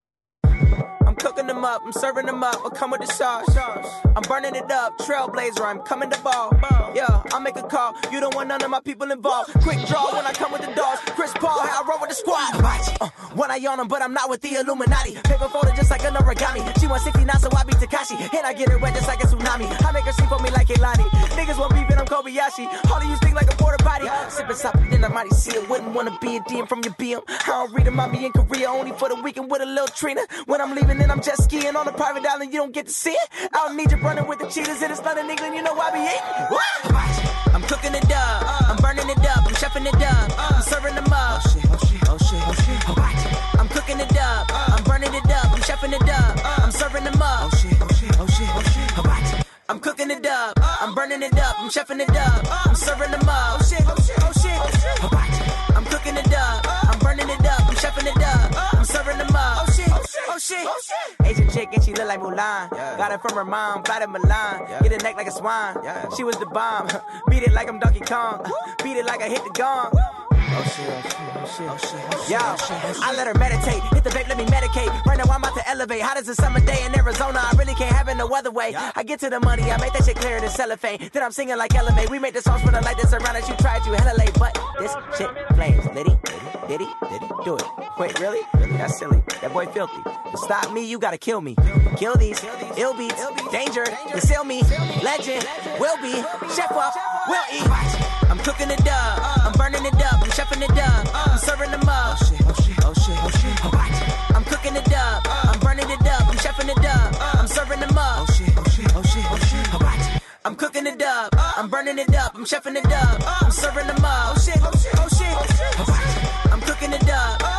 I'm cooking them up, I'm serving them up, I come with the sauce. I'm burning it up, trailblazer, I'm coming to ball. Yeah, I'll make a call, you don't want none of my people involved. Quick draw when I come with the dogs. Chris Paul, how I roll with the squad. Uh, one eye on them, but I'm not with the Illuminati. Paper folded just like an origami. She wants sixty-nine, so I be Takashi. And I get it wet just like a tsunami. I make her sleep on me like Elani. Niggas want beef and I'm Kobayashi. All of you stink like a porta potty. Sipping sop, then I mighty see it. Wouldn't want to be a D M from your B M. I don't read them, I be in Korea only for the weekend with a little Trina. When I'm leaving, then I'm jet skiing on a private island, you don't get to see it. I don't need you running with the cheetahs in it's London, England, you know I be eating. What? I'm cooking it up, I'm burning it up, I'm chefing it up, I'm serving them up. Oh shit, oh shit, oh shit, oh shit. What? I'm cooking it up, I'm burning it up, I'm chefing it up, I'm serving them up. Oh shit, oh shit, oh shit, oh shit. What? I'm cooking it up, I'm burning it up, I'm chefing it up, I'm serving them up. Oh shit, oh shit, oh shit, oh shit. What? I'm cooking it up, I'm burning it shit, oh shit. Asian chick and she look like Mulan. Yeah. Got it from her mom, flat in Milan. Yeah. Get a neck like a swan. Yeah. She was the bomb. Beat it like I'm Donkey Kong. Beat it like I hit the gong. Oh shit, oh shit, oh shit, oh shit, oh shit. Yo, oh shit, oh shit. I let her meditate. Hit the vape, let me medicate. Right now I'm about to elevate. Hot as a summer day in Arizona. I really can't have it no other way. Yeah. I get to the money, I make that shit clearer than cellophane. Then I'm singing like Elevate. We make the songs for the light that's around us. You tried to hella late, but this shit flames. Liddy, did he, did he do it? Wait, really? Really? That's silly. That boy filthy. To stop me, you gotta kill me. Kill these, ill beats, danger, conceal me. Legend, will be, chef up, will eat. I'm cooking the dub, I'm burning it up, I'm chefing it up, I'm serving them up. Oh shit, oh shit, oh shit, oh shit. I'm cooking it up, I'm burning it up, I'm chefing it up, I'm serving them up. Oh shit, oh shit, oh shit, oh shit. I'm cooking it up, I'm burning it up, I'm chefing it up, I'm serving them up. Oh shit, oh shit, oh shit. I'm cooking it up.